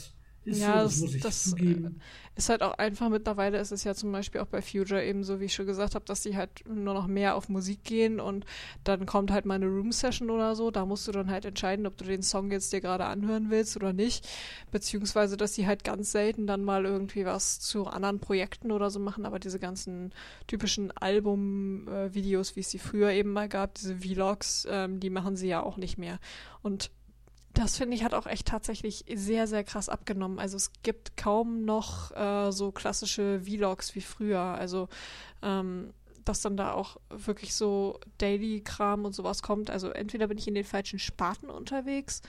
Ist ja, so, das muss ich zugeben. Ist halt auch einfach, mittlerweile ist es ja zum Beispiel auch bei Future eben so, wie ich schon gesagt habe, dass die halt nur noch mehr auf Musik gehen und dann kommt halt mal eine Room-Session oder so, da musst du dann halt entscheiden, ob du den Song jetzt dir gerade anhören willst oder nicht, beziehungsweise, dass die halt ganz selten dann mal irgendwie was zu anderen Projekten oder so machen, aber diese ganzen typischen Album-Videos, wie es sie früher eben mal gab, diese Vlogs, die machen sie ja auch nicht mehr. Und das finde ich hat auch echt tatsächlich sehr, sehr krass abgenommen. Also es gibt kaum noch so klassische Vlogs wie früher. Also dass dann da auch wirklich so Daily-Kram und sowas kommt. Also entweder bin ich in den falschen Sparten unterwegs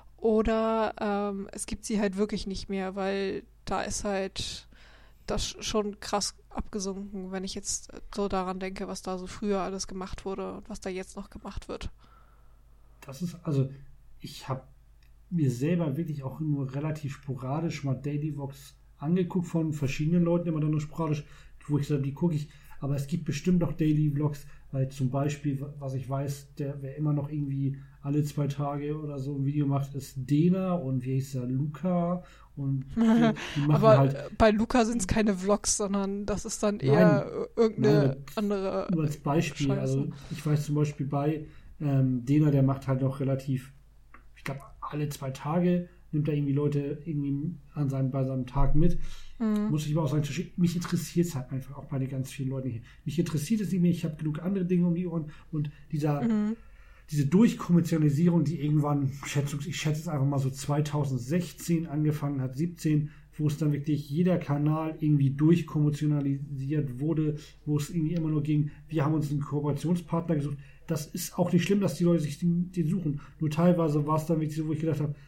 oder es gibt sie halt wirklich nicht mehr, weil da ist halt das schon krass abgesunken, wenn ich jetzt so daran denke, was da so früher alles gemacht wurde und was da jetzt noch gemacht wird. Das ist, also, ich habe mir selber wirklich auch nur relativ sporadisch mal Daily Vlogs angeguckt von verschiedenen Leuten, immer dann nur sporadisch, wo ich sage, die gucke ich. Aber es gibt bestimmt noch Daily Vlogs, weil zum Beispiel, was ich weiß, wer immer noch irgendwie alle 2 Tage oder so ein Video macht, ist Dena und wie hieß der, Luca. Und die machen aber halt. bei Luca sind es keine Vlogs, sondern das ist dann eher irgendeine andere. Nur als Beispiel. Scheiße. Also ich weiß zum Beispiel bei Dena, der macht halt noch relativ, ich glaube, alle 2 Tage nimmt er irgendwie Leute irgendwie bei seinem Tag mit. Muss ich aber auch sagen, mich interessiert es halt einfach auch bei den ganz vielen Leuten hier. Mich interessiert es nicht mehr, ich habe genug andere Dinge um die Ohren und diese Durchkommerzialisierung, die irgendwann, ich schätze es einfach mal so 2016 angefangen hat, 17, wo es dann wirklich jeder Kanal irgendwie durchkommerzialisiert wurde, wo es irgendwie immer nur ging, wir haben uns einen Kooperationspartner gesucht. Das ist auch nicht schlimm, dass die Leute sich den suchen. Nur teilweise war es dann wirklich so, wo ich gedacht habe,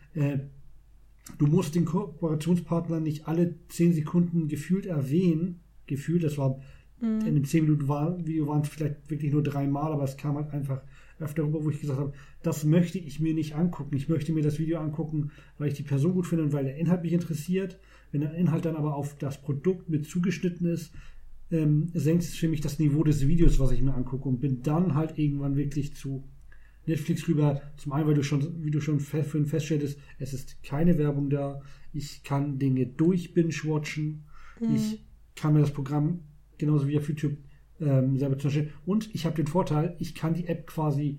du musst den Kooperationspartner nicht alle 10 Sekunden gefühlt erwähnen. Gefühlt, das war in dem 10-Minuten-Video waren es vielleicht wirklich nur 3 Mal, aber es kam halt einfach öfter rüber, wo ich gesagt habe, das möchte ich mir nicht angucken. Ich möchte mir das Video angucken, weil ich die Person gut finde und weil der Inhalt mich interessiert. Wenn der Inhalt dann aber auf das Produkt mit zugeschnitten ist, senkt es für mich das Niveau des Videos, was ich mir angucke und bin dann halt irgendwann wirklich zu Netflix rüber. Zum einen, wie du schon feststelltest, es ist keine Werbung da. Ich kann Dinge durch-binge-watchen. Ich kann mir das Programm genauso wie auf YouTube selber zusammenstellen. Und ich habe den Vorteil, ich kann die App quasi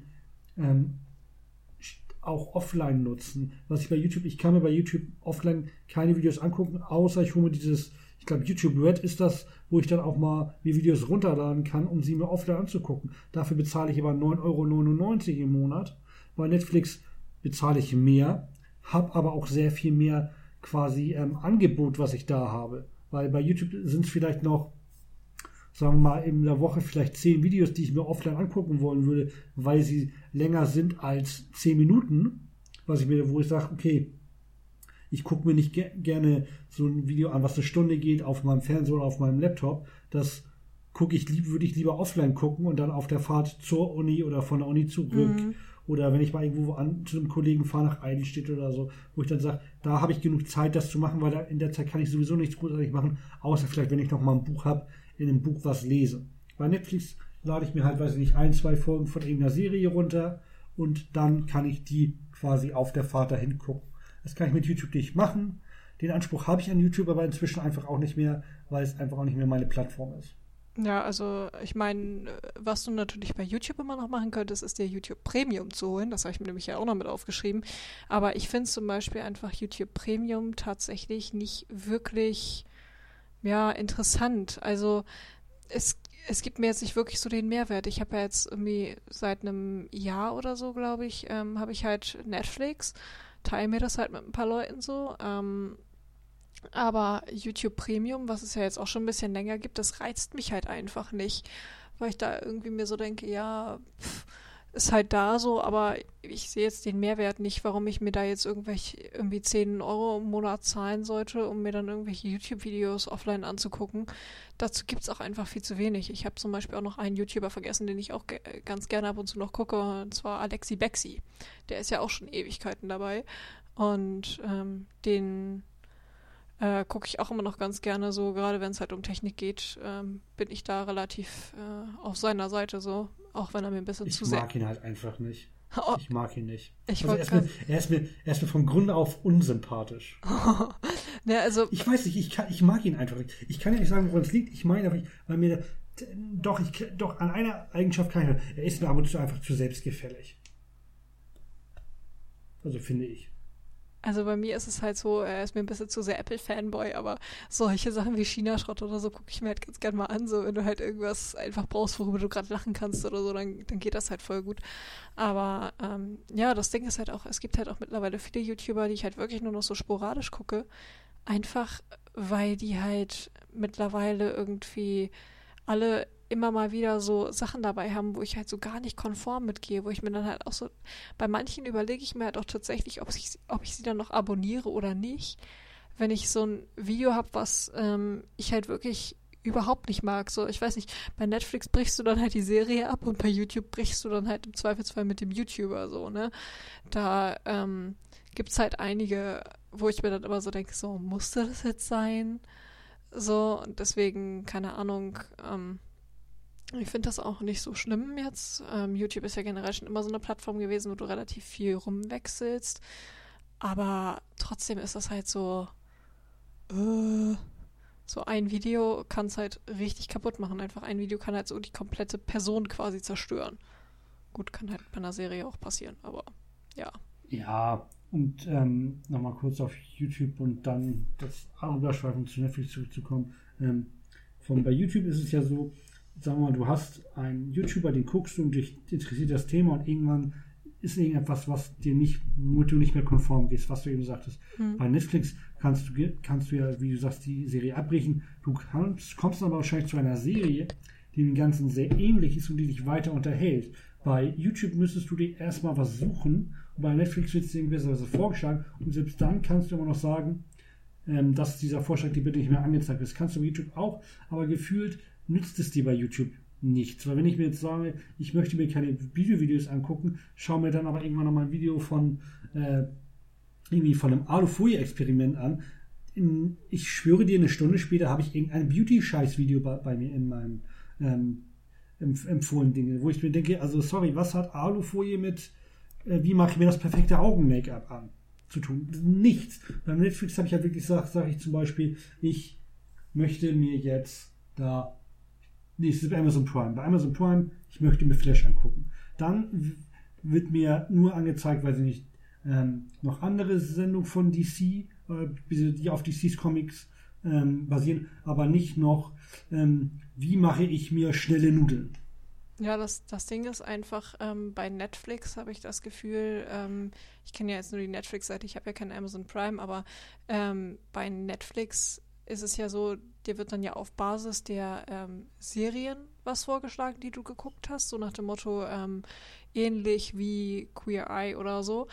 auch offline nutzen. Ich kann mir bei YouTube offline keine Videos angucken, außer ich hole mir dieses, ich glaube YouTube Red ist das, wo ich dann auch mal mir Videos runterladen kann, um sie mir offline anzugucken. Dafür bezahle ich aber 9,99 € im Monat. Bei Netflix bezahle ich mehr, habe aber auch sehr viel mehr quasi Angebot, was ich da habe. Weil bei YouTube sind es vielleicht noch, sagen wir mal, in der Woche vielleicht 10 Videos, die ich mir offline angucken wollen würde, weil sie länger sind als 10 Minuten, wo ich sage, okay, ich gucke mir nicht gerne so ein Video an, was eine Stunde geht, auf meinem Fernseher oder auf meinem Laptop. Das würde ich lieber offline gucken und dann auf der Fahrt zur Uni oder von der Uni zurück. Oder wenn ich mal irgendwo zu einem Kollegen fahre nach Eidelstedt oder so, wo ich dann sage, da habe ich genug Zeit, das zu machen, weil in der Zeit kann ich sowieso nichts großartig machen, außer vielleicht, wenn ich noch mal ein Buch habe, in einem Buch was lese. Bei Netflix lade ich mir halt, weiß ich nicht, 1, 2 Folgen von irgendeiner Serie runter und dann kann ich die quasi auf der Fahrt dahin gucken. Das kann ich mit YouTube nicht machen. Den Anspruch habe ich an YouTube aber inzwischen einfach auch nicht mehr, weil es einfach auch nicht mehr meine Plattform ist. Ja, also ich meine, was du natürlich bei YouTube immer noch machen könntest, ist dir YouTube Premium zu holen. Das habe ich mir nämlich ja auch noch mit aufgeschrieben. Aber ich finde zum Beispiel einfach YouTube Premium tatsächlich nicht wirklich interessant. Also es gibt mir jetzt nicht wirklich so den Mehrwert. Ich habe ja jetzt irgendwie seit einem Jahr oder so, glaube ich, habe ich halt Netflix, teile mir das halt mit ein paar Leuten so. Aber YouTube Premium, was es ja jetzt auch schon ein bisschen länger gibt, das reizt mich halt einfach nicht, weil ich da irgendwie mir so denke, ja, ist halt da so, aber ich sehe jetzt den Mehrwert nicht, warum ich mir da jetzt irgendwie 10 € im Monat zahlen sollte, um mir dann irgendwelche YouTube-Videos offline anzugucken. Dazu gibt es auch einfach viel zu wenig. Ich habe zum Beispiel auch noch einen YouTuber vergessen, den ich auch ganz gerne ab und zu noch gucke, und zwar Alexi Bexi. Der ist ja auch schon Ewigkeiten dabei und den gucke ich auch immer noch ganz gerne so, gerade wenn es halt um Technik geht, bin ich da relativ auf seiner Seite so, auch wenn er mir ein bisschen zu sehr... Ich mag ihn halt einfach nicht. Oh, ich mag ihn nicht. Er ist mir vom Grunde auf unsympathisch. Ja, also ich weiß nicht, ich mag ihn einfach nicht. Ich kann ja nicht sagen, woran es liegt. Ich meine einfach, weil mir doch an einer Eigenschaft kann ich, er ist mir ab und zu einfach zu selbstgefällig. Also finde ich. Also bei mir ist es halt so, er ist mir ein bisschen zu sehr Apple-Fanboy, aber solche Sachen wie China-Schrott oder so gucke ich mir halt ganz gern mal an. So, wenn du halt irgendwas einfach brauchst, worüber du gerade lachen kannst oder so, dann geht das halt voll gut. Aber ja, das Ding ist halt auch, es gibt halt auch mittlerweile viele YouTuber, die ich halt wirklich nur noch so sporadisch gucke. Einfach, weil die halt mittlerweile irgendwie alle immer mal wieder so Sachen dabei haben, wo ich halt so gar nicht konform mitgehe, wo ich mir dann halt auch so, bei manchen überlege ich mir halt auch tatsächlich, ob ich sie dann noch abonniere oder nicht, wenn ich so ein Video habe, was ich halt wirklich überhaupt nicht mag. So, ich weiß nicht, bei Netflix brichst du dann halt die Serie ab und bei YouTube brichst du dann halt im Zweifelsfall mit dem YouTuber so, ne? Da gibt's halt einige, wo ich mir dann immer so denke, so, musste das jetzt sein? So, und deswegen, keine Ahnung, ich finde das auch nicht so schlimm jetzt. YouTube ist ja generell schon immer so eine Plattform gewesen, wo du relativ viel rumwechselst. Aber trotzdem ist das halt so, so ein Video kann es halt richtig kaputt machen. Einfach ein Video kann halt so die komplette Person quasi zerstören. Gut, kann halt bei einer Serie auch passieren, aber ja. Ja, und nochmal kurz auf YouTube und dann das Überschweifen zu Netflix zurückzukommen. Bei YouTube ist es ja so, sagen wir mal, du hast einen YouTuber, den guckst du und dich interessiert das Thema und irgendwann ist irgendetwas, womit du nicht mehr konform gehst, was du eben sagtest. Bei Netflix kannst du ja, wie du sagst, die Serie abbrechen. Du kommst aber wahrscheinlich zu einer Serie, die dem Ganzen sehr ähnlich ist und die dich weiter unterhält. Bei YouTube müsstest du dir erstmal was suchen und bei Netflix wird es dir irgendwie vorgeschlagen und selbst dann kannst du immer noch sagen, dass dieser Vorschlag dir bitte nicht mehr angezeigt wird. Das kannst du bei YouTube auch, aber gefühlt nützt es dir bei YouTube nichts. Weil wenn ich mir jetzt sage, ich möchte mir keine Videos angucken, schaue mir dann aber irgendwann nochmal ein Video von einem Alufolie-Experiment an. Ich schwöre dir, eine Stunde später habe ich irgendein Beauty-Scheiß-Video bei mir in meinem empfohlenen Dinge, wo ich mir denke, also sorry, was hat Alufolie mit wie mache ich mir das perfekte Augen-Make-up an zu tun? Nichts. Beim Netflix habe ich halt wirklich gesagt, sage ich zum Beispiel, ich möchte mir jetzt es ist bei Amazon Prime. Bei Amazon Prime, ich möchte mir Flash angucken. Dann wird mir nur angezeigt, weiß ich nicht, noch andere Sendungen von DC, die auf DCs Comics basieren, aber nicht noch, wie mache ich mir schnelle Nudeln. Ja, das Ding ist einfach, bei Netflix habe ich das Gefühl, ich kenne ja jetzt nur die Netflix-Seite, ich habe ja kein Amazon Prime, aber bei Netflix ist es ja so, dir wird dann ja auf Basis der Serien was vorgeschlagen, die du geguckt hast, so nach dem Motto ähnlich wie Queer Eye oder so.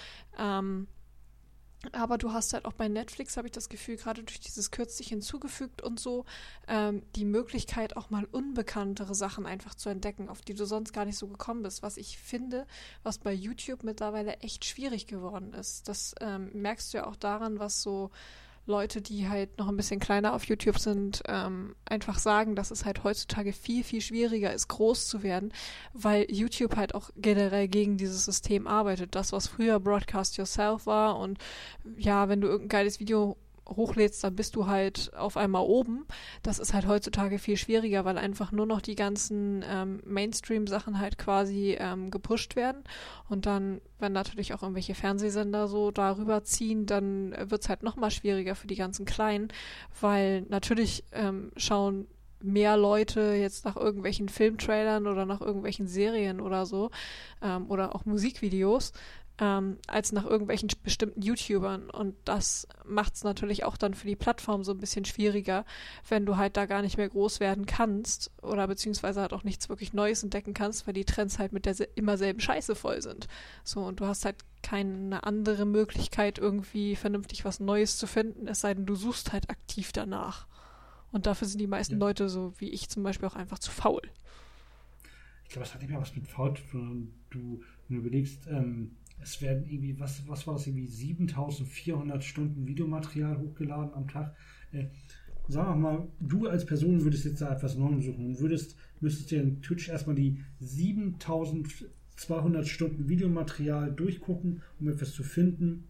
Aber du hast halt auch bei Netflix, habe ich das Gefühl, gerade durch dieses kürzlich hinzugefügt und so, die Möglichkeit auch mal unbekanntere Sachen einfach zu entdecken, auf die du sonst gar nicht so gekommen bist. Was ich finde, was bei YouTube mittlerweile echt schwierig geworden ist. Das merkst du ja auch daran, was so Leute, die halt noch ein bisschen kleiner auf YouTube sind, einfach sagen, dass es halt heutzutage viel, viel schwieriger ist, groß zu werden, weil YouTube halt auch generell gegen dieses System arbeitet. Das, was früher Broadcast Yourself war und ja, wenn du irgendein geiles Video hochlädst, dann bist du halt auf einmal oben. Das ist halt heutzutage viel schwieriger, weil einfach nur noch die ganzen Mainstream-Sachen halt quasi gepusht werden. Und dann, wenn natürlich auch irgendwelche Fernsehsender so darüber ziehen, dann wird es halt nochmal schwieriger für die ganzen Kleinen, weil natürlich schauen mehr Leute jetzt nach irgendwelchen Filmtrailern oder nach irgendwelchen Serien oder so oder auch Musikvideos, als nach irgendwelchen bestimmten YouTubern. Und das macht es natürlich auch dann für die Plattform so ein bisschen schwieriger, wenn du halt da gar nicht mehr groß werden kannst oder beziehungsweise halt auch nichts wirklich Neues entdecken kannst, weil die Trends halt mit der immer selben Scheiße voll sind. So, und du hast halt keine andere Möglichkeit, irgendwie vernünftig was Neues zu finden, es sei denn, du suchst halt aktiv danach. Und dafür sind die meisten Leute, so wie ich zum Beispiel, auch einfach zu faul. Ich glaube, es hat nicht mehr was mit faul zu tun. Wenn du überlegst, es werden irgendwie, was war das, irgendwie 7400 Stunden Videomaterial hochgeladen am Tag. Sag mal, du als Person würdest jetzt da etwas Neues suchen und müsstest dir in Twitch erstmal die 7200 Stunden Videomaterial durchgucken, um etwas zu finden.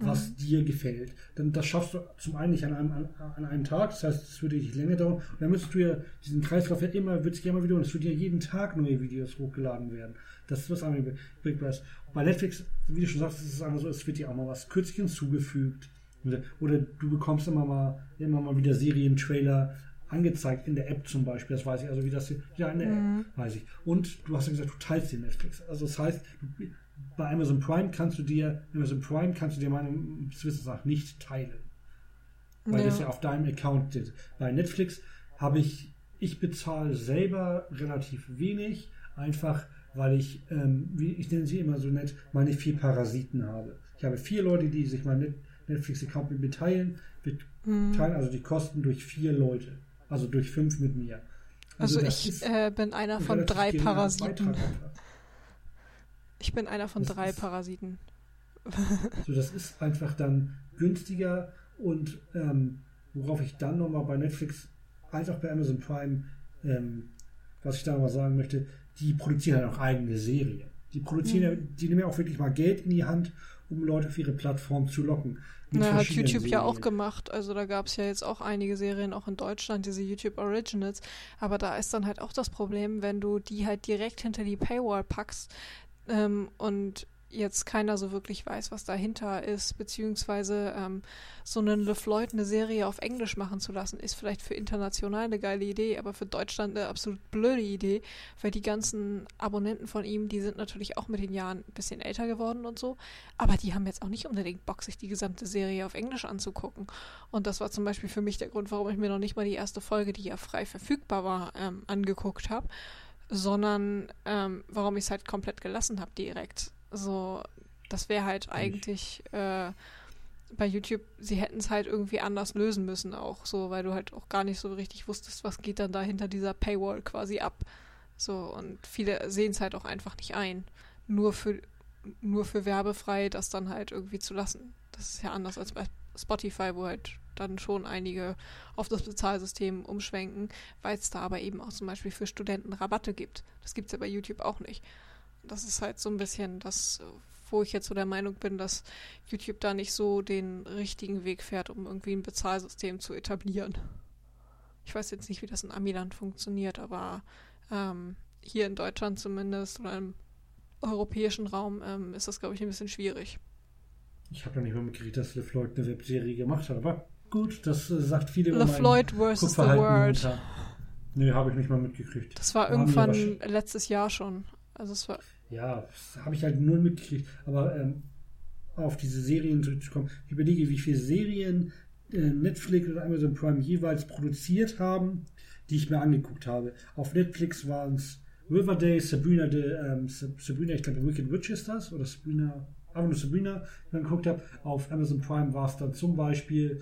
was dir gefällt. Dann das schaffst du zum einen nicht an einem Tag, das heißt, es würde dich länger dauern. Und dann müsstest du ja diesen Kreislauf wird sich immer wiederholen. Es wird ja jeden Tag neue Videos hochgeladen werden. Das ist was anderes. Bei Netflix, wie du schon sagst, ist es einfach so, es wird dir auch mal was kürzlich hinzugefügt. Oder du bekommst immer mal wieder Serientrailer angezeigt in der App zum Beispiel, das weiß ich, also wie das in der App, weiß ich. Und du hast ja gesagt, du teilst den Netflix. Also das heißt, bei Amazon Prime kannst du dir meines Wissens nach nicht teilen. Weil das ja auf deinem Account ist. Bei Netflix ich bezahle selber relativ wenig, einfach weil ich nenne sie immer so nett, meine 4 Parasiten habe. Ich habe 4 Leute, die sich mein Netflix-Account mit mir teilen, also die Kosten durch 4 Leute. Also durch 5 mit mir. Also ich bin einer von 3 Parasiten. Ich bin einer von 3 Parasiten. So, das ist einfach dann günstiger und worauf ich dann nochmal bei Netflix als auch bei Amazon Prime, was ich da nochmal sagen möchte, die produzieren halt auch eigene Serien. Die nehmen ja auch wirklich mal Geld in die Hand, um Leute auf ihre Plattform zu locken. Hat YouTube Serien ja auch gemacht. Also da gab es ja jetzt auch einige Serien, auch in Deutschland, diese YouTube Originals. Aber da ist dann halt auch das Problem, wenn du die halt direkt hinter die Paywall packst und jetzt keiner so wirklich weiß, was dahinter ist, beziehungsweise so einen LeFloid eine Serie auf Englisch machen zu lassen, ist vielleicht für international eine geile Idee, aber für Deutschland eine absolut blöde Idee, weil die ganzen Abonnenten von ihm, die sind natürlich auch mit den Jahren ein bisschen älter geworden und so, aber die haben jetzt auch nicht unbedingt Bock, sich die gesamte Serie auf Englisch anzugucken. Und das war zum Beispiel für mich der Grund, warum ich mir noch nicht mal die erste Folge, die ja frei verfügbar war, angeguckt habe, sondern warum ich es halt komplett gelassen habe direkt. So, das wäre halt eigentlich bei YouTube, sie hätten es halt irgendwie anders lösen müssen auch, so, weil du halt auch gar nicht so richtig wusstest, was geht dann da hinter dieser Paywall quasi ab. So, und viele sehen es halt auch einfach nicht ein. Nur für werbefrei das dann halt irgendwie zu lassen. Das ist ja anders als bei Spotify, wo halt dann schon einige auf das Bezahlsystem umschwenken, weil es da aber eben auch zum Beispiel für Studenten Rabatte gibt. Das gibt es ja bei YouTube auch nicht. Das ist halt so ein bisschen das, wo ich jetzt so der Meinung bin, dass YouTube da nicht so den richtigen Weg fährt, um irgendwie ein Bezahlsystem zu etablieren. Ich weiß jetzt nicht, wie das in Amiland funktioniert, aber hier in Deutschland zumindest oder im europäischen Raum ist das, glaube ich, ein bisschen schwierig. Ich habe ja nicht mal mitgekriegt, dass LeFloid eine Webserie gemacht hat, aber gut, das sagt viele über LeFloid vs. The World. Nee, habe ich nicht mal mitgekriegt. Das war irgendwann letztes Jahr schon. Also es war ja, das habe ich halt null mitgekriegt. Aber auf diese Serien zurückzukommen, ich überlege, wie viele Serien Netflix oder Amazon Prime jeweils produziert haben, die ich mir angeguckt habe. Auf Netflix waren es Riverdale, Sabrina, ich glaube Wicked Witch ist das, oder Sabrina, aber nur Sabrina, die ich mir geguckt habe. Auf Amazon Prime war es dann zum Beispiel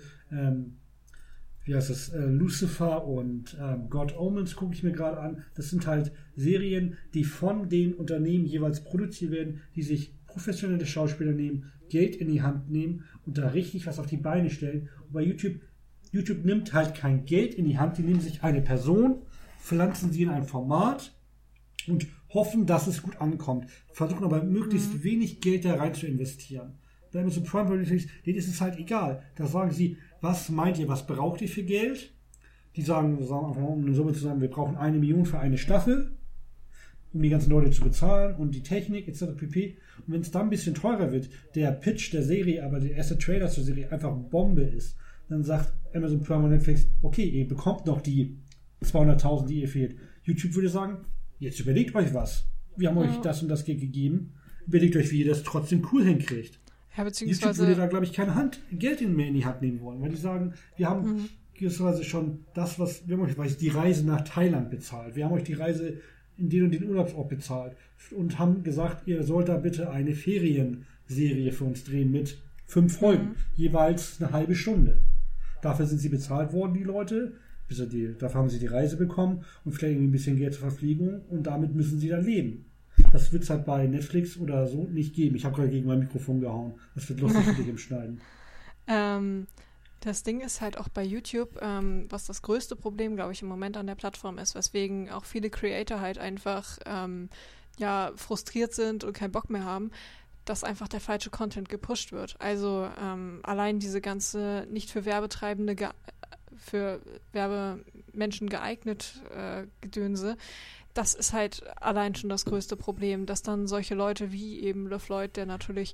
Lucifer und God Omens gucke ich mir gerade an. Das sind halt Serien, die von den Unternehmen jeweils produziert werden, die sich professionelle Schauspieler nehmen, Geld in die Hand nehmen und da richtig was auf die Beine stellen. Und bei YouTube nimmt halt kein Geld in die Hand, die nehmen sich eine Person, pflanzen sie in ein Format und hoffen, dass es gut ankommt. Versuchen aber möglichst wenig Geld da rein zu investieren. Bei Amazon Prime denen ist es halt egal. Da sagen sie, was meint ihr, was braucht ihr für Geld? Die sagen einfach mal, um eine Summe zu sagen, wir brauchen 1 Million für eine Staffel, um die ganzen Leute zu bezahlen und die Technik etc. pp. Und wenn es dann ein bisschen teurer wird, der Pitch der Serie, aber der erste Trailer zur Serie einfach Bombe ist, dann sagt Amazon Prime und Netflix, okay, ihr bekommt noch die 200.000, die ihr fehlt. YouTube würde sagen, jetzt überlegt euch was. Wir haben euch das und das gegeben. Überlegt euch, wie ihr das trotzdem cool hinkriegt. Ja, beziehungsweise YouTube würde da, glaube ich, Geld mehr in die Hand nehmen wollen, weil die sagen, wir haben gewisserweise schon wir haben euch die Reise nach Thailand bezahlt. Wir haben euch die Reise in den und den Urlaubsort bezahlt und haben gesagt, ihr sollt da bitte eine Ferienserie für uns drehen mit 5 Folgen, jeweils eine halbe Stunde. Dafür sind sie bezahlt worden, die Leute. Dafür haben sie die Reise bekommen und vielleicht ein bisschen Geld zur Verpflegung und damit müssen sie dann leben. Das wird es halt bei Netflix oder so nicht geben. Ich habe gerade gegen mein Mikrofon gehauen. Das wird lustig für dich im Schneiden. Das Ding ist halt auch bei YouTube, was das größte Problem, glaube ich, im Moment an der Plattform ist, weswegen auch viele Creator halt einfach frustriert sind und keinen Bock mehr haben. dass einfach der falsche Content gepusht wird. Also allein diese ganze nicht für Werbetreibende, für Werbemenschen geeignet Gedönse, das ist halt allein schon das größte Problem, dass dann solche Leute wie eben LeFloid, der natürlich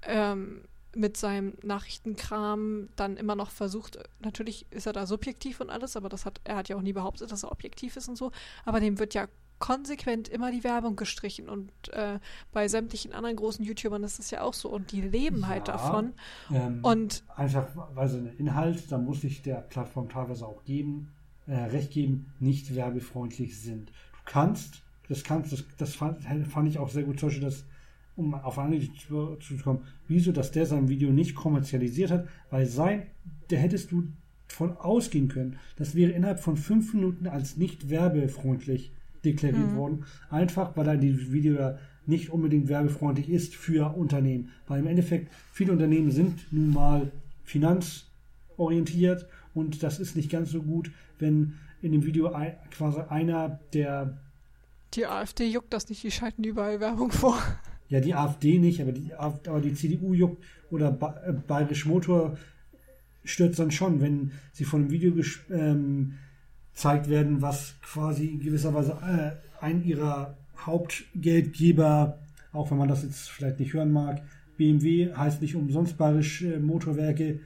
mit seinem Nachrichtenkram dann immer noch versucht, natürlich ist er da subjektiv und alles, aber er hat ja auch nie behauptet, dass er objektiv ist und so, aber dem wird ja konsequent immer die Werbung gestrichen und bei sämtlichen anderen großen YouTubern ist das ja auch so und die leben halt davon. Und einfach, weil so ein Inhalt, da muss ich der Plattform teilweise auch recht geben, nicht werbefreundlich sind. Das fand ich auch sehr gut, zum Beispiel, um auf eine zu kommen, wieso, dass der sein Video nicht kommerzialisiert hat, weil der hättest du von ausgehen können, das wäre innerhalb von 5 Minuten als nicht werbefreundlich deklariert worden, einfach weil das Video ja nicht unbedingt werbefreundlich ist für Unternehmen, weil im Endeffekt viele Unternehmen sind nun mal finanzorientiert und das ist nicht ganz so gut, wenn in dem Video quasi einer der... Die AfD juckt das nicht, die schalten überall Werbung vor. Ja, die AfD nicht, aber die CDU juckt oder Bayerisch Motor stört dann schon, wenn sie von einem Video gezeigt werden, was quasi in gewisser Weise ein ihrer Hauptgeldgeber, auch wenn man das jetzt vielleicht nicht hören mag, BMW heißt nicht umsonst Bayerisch Motorwerke,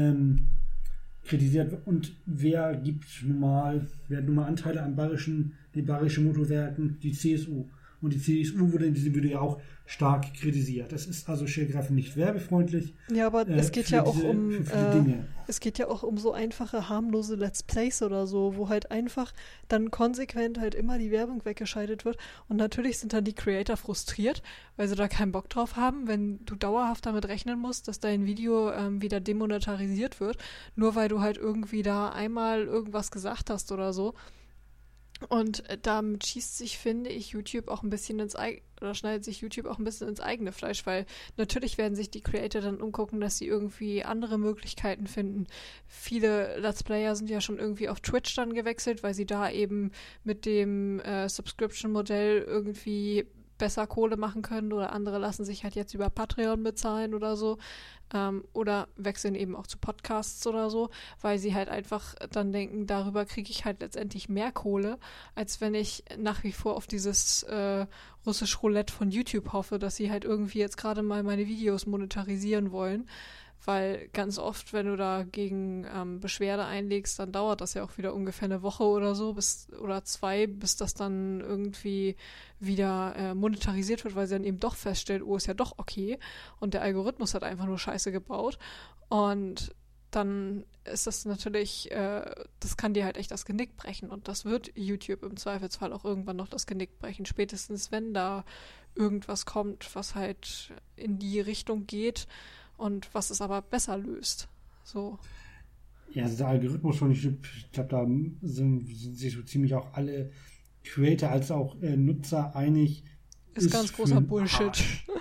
kritisiert. Und wer hat nun mal Anteile an den bayerischen Motorwerken? Die CSU. Und die CSU wurde in diesem Video ja auch stark kritisiert. Das ist also schillgreifend nicht werbefreundlich. Ja, aber es geht ja auch Dinge. Es geht ja auch um so einfache, harmlose Let's Plays oder so, wo halt einfach dann konsequent halt immer die Werbung weggeschaltet wird. Und natürlich sind dann die Creator frustriert, weil sie da keinen Bock drauf haben, wenn du dauerhaft damit rechnen musst, dass dein Video wieder demonetarisiert wird, nur weil du halt irgendwie da einmal irgendwas gesagt hast oder so. Und damit schießt sich, finde ich, YouTube auch ein bisschen schneidet sich YouTube auch ein bisschen ins eigene Fleisch, weil natürlich werden sich die Creator dann umgucken, dass sie irgendwie andere Möglichkeiten finden. Viele Let's Player sind ja schon irgendwie auf Twitch dann gewechselt, weil sie da eben mit dem Subscription-Modell irgendwie besser Kohle machen können oder andere lassen sich halt jetzt über Patreon bezahlen oder so oder wechseln eben auch zu Podcasts oder so, weil sie halt einfach dann denken, darüber kriege ich halt letztendlich mehr Kohle, als wenn ich nach wie vor auf dieses russisch Roulette von YouTube hoffe, dass sie halt irgendwie jetzt gerade mal meine Videos monetarisieren wollen. Weil ganz oft, wenn du da gegen Beschwerde einlegst, dann dauert das ja auch wieder ungefähr eine Woche oder so, oder 2, bis das dann irgendwie wieder monetarisiert wird, weil sie dann eben doch feststellt, ist ja doch okay. Und der Algorithmus hat einfach nur Scheiße gebaut. Und dann ist das natürlich, das kann dir halt echt das Genick brechen. Und das wird YouTube im Zweifelsfall auch irgendwann noch das Genick brechen. Spätestens, wenn da irgendwas kommt, was halt in die Richtung geht, und was es aber besser löst. So. Ja, also der Algorithmus von YouTube, ich glaube, da sind sich so ziemlich auch alle Creator als auch Nutzer einig. Ist ganz großer Bullshit.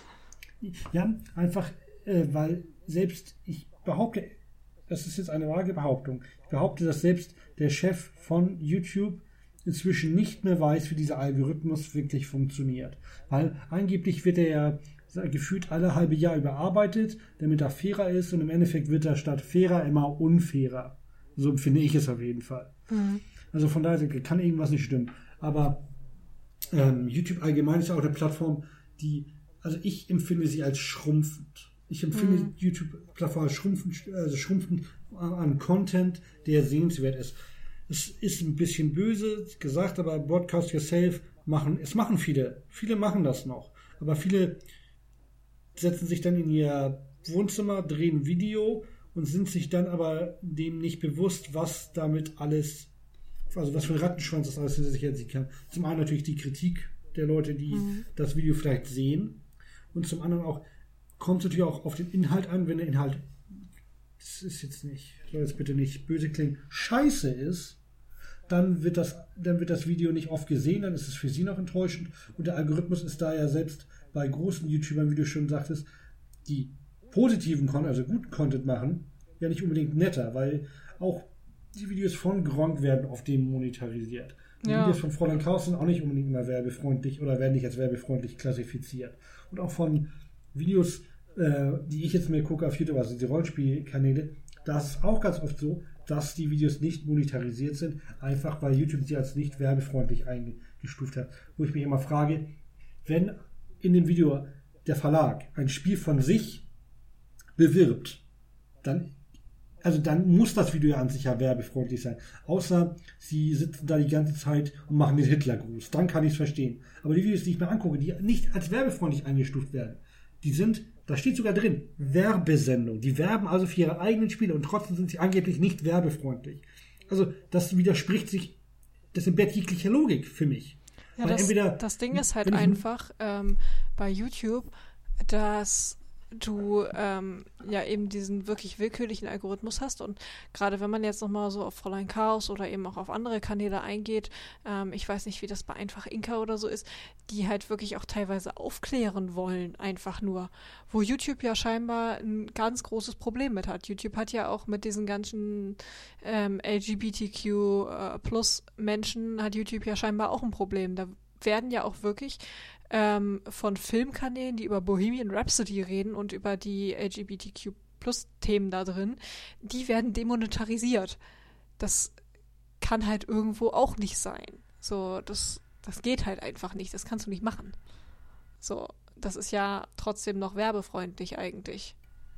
Ja, einfach, weil selbst ich behaupte, das ist jetzt eine vage Behauptung, ich behaupte, dass selbst der Chef von YouTube inzwischen nicht mehr weiß, wie dieser Algorithmus wirklich funktioniert. Weil angeblich wird er ja gefühlt alle halbe Jahr überarbeitet, damit er fairer ist und im Endeffekt wird er statt fairer immer unfairer. So empfinde ich es auf jeden Fall. Mhm. Also von daher kann irgendwas nicht stimmen. Aber YouTube allgemein ist ja auch eine Plattform, also ich empfinde sie als schrumpfend. Ich empfinde YouTube-Plattform als schrumpfend an Content, der sehenswert ist. Es ist ein bisschen böse gesagt, aber Broadcast Yourself machen viele. Viele machen das noch. Aber viele setzen sich dann in ihr Wohnzimmer, drehen ein Video und sind sich dann aber dem nicht bewusst, was damit alles, also was für ein Rattenschwanz das alles hinter sich herziehen kann. Zum einen natürlich die Kritik der Leute, die das Video vielleicht sehen, und zum anderen auch, kommt es natürlich auch auf den Inhalt an, wenn der Inhalt, das ist jetzt nicht, soll jetzt bitte nicht böse klingen, scheiße ist, dann wird das Video nicht oft gesehen, dann ist es für sie noch enttäuschend und der Algorithmus ist da ja selbst bei großen YouTubern, wie du schon sagtest, die positiven Content, also guten Content machen, ja nicht unbedingt netter, weil auch die Videos von Gronkh werden oft demonetarisiert. Die Videos von Fräulein Kraus sind auch nicht unbedingt immer werbefreundlich oder werden nicht als werbefreundlich klassifiziert. Und auch von Videos, die ich jetzt mir gucke auf YouTube, also die Rollenspielkanäle, da ist es auch ganz oft so, dass die Videos nicht monetarisiert sind, einfach weil YouTube sie als nicht werbefreundlich eingestuft hat. Wo ich mich immer frage, wenn in dem Video der Verlag ein Spiel von sich bewirbt, dann muss das Video ja an sich ja werbefreundlich sein. Außer sie sitzen da die ganze Zeit und machen den Hitlergruß. Dann kann ich es verstehen. Aber die Videos, die ich mir angucke, die nicht als werbefreundlich eingestuft werden, die sind, da steht sogar drin, Werbesendung. Die werben also für ihre eigenen Spiele und trotzdem sind sie angeblich nicht werbefreundlich. Also das widerspricht sich, das entbehrt jeglicher Logik für mich. Ja, das Ding ist halt einfach bei YouTube, dass du ja eben diesen wirklich willkürlichen Algorithmus hast und gerade wenn man jetzt nochmal so auf Fräulein Chaos oder eben auch auf andere Kanäle eingeht, ich weiß nicht, wie das bei Einfach Inka oder so ist, die halt wirklich auch teilweise aufklären wollen, einfach nur, wo YouTube ja scheinbar ein ganz großes Problem mit hat. YouTube hat ja auch mit diesen ganzen LGBTQ plus Menschen hat YouTube ja scheinbar auch ein Problem. Da werden ja auch wirklich von Filmkanälen, die über Bohemian Rhapsody reden und über die LGBTQ-Plus-Themen da drin, die werden demonetarisiert. Das kann halt irgendwo auch nicht sein. So, das geht halt einfach nicht. Das kannst du nicht machen. So, das ist ja trotzdem noch werbefreundlich eigentlich.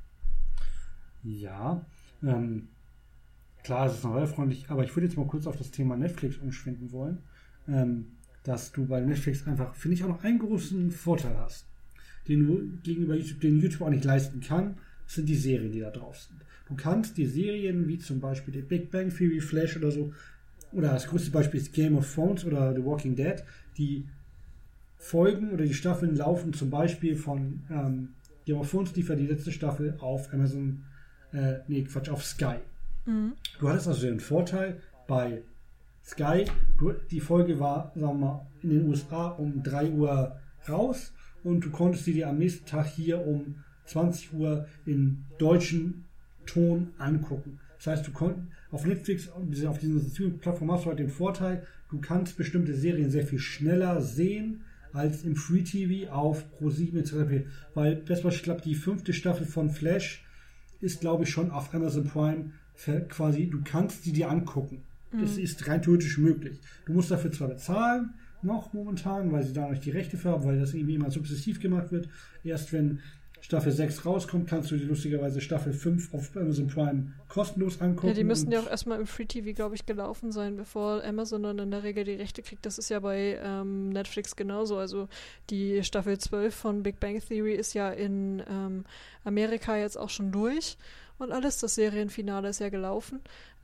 Ja, klar, es ist noch werbefreundlich, aber ich würde jetzt mal kurz auf das Thema Netflix umschwenken wollen. Dass du bei Netflix einfach, finde ich, auch noch einen großen Vorteil hast, den du gegenüber YouTube, den YouTube auch nicht leisten kann, sind die Serien, die da drauf sind. Du kannst die Serien, wie zum Beispiel die Big Bang Theory, Flash oder so, oder das größte Beispiel ist Game of Thrones oder The Walking Dead, die Folgen oder die Staffeln laufen zum Beispiel von Game of Thrones liefert die letzte Staffel auf auf Sky. Mhm. Du hattest also den Vorteil bei Sky, die Folge war, sagen wir mal, in den USA um 3 Uhr raus und du konntest sie dir am nächsten Tag hier um 20 Uhr in deutschen Ton angucken. Das heißt, du konntest auf Netflix, auf diesen Streaming-Plattform hast du halt den Vorteil, du kannst bestimmte Serien sehr viel schneller sehen als im Free TV auf Pro7 etc. Weil, ich glaube, die 5. Staffel von Flash ist, glaube ich, schon auf Amazon Prime quasi, du kannst sie dir angucken. Das ist rein theoretisch möglich. Du musst dafür zwar bezahlen, noch momentan, weil sie da noch die Rechte für haben, weil das irgendwie immer sukzessiv gemacht wird. Erst wenn Staffel 6 rauskommt, kannst du dir lustigerweise Staffel 5 auf Amazon Prime kostenlos angucken. Ja, die müssen ja auch erstmal im Free TV, glaube ich, gelaufen sein, bevor Amazon dann in der Regel die Rechte kriegt. Das ist ja bei Netflix genauso. Also die Staffel 12 von Big Bang Theory ist ja in Amerika jetzt auch schon durch und alles. Das Serienfinale ist ja gelaufen.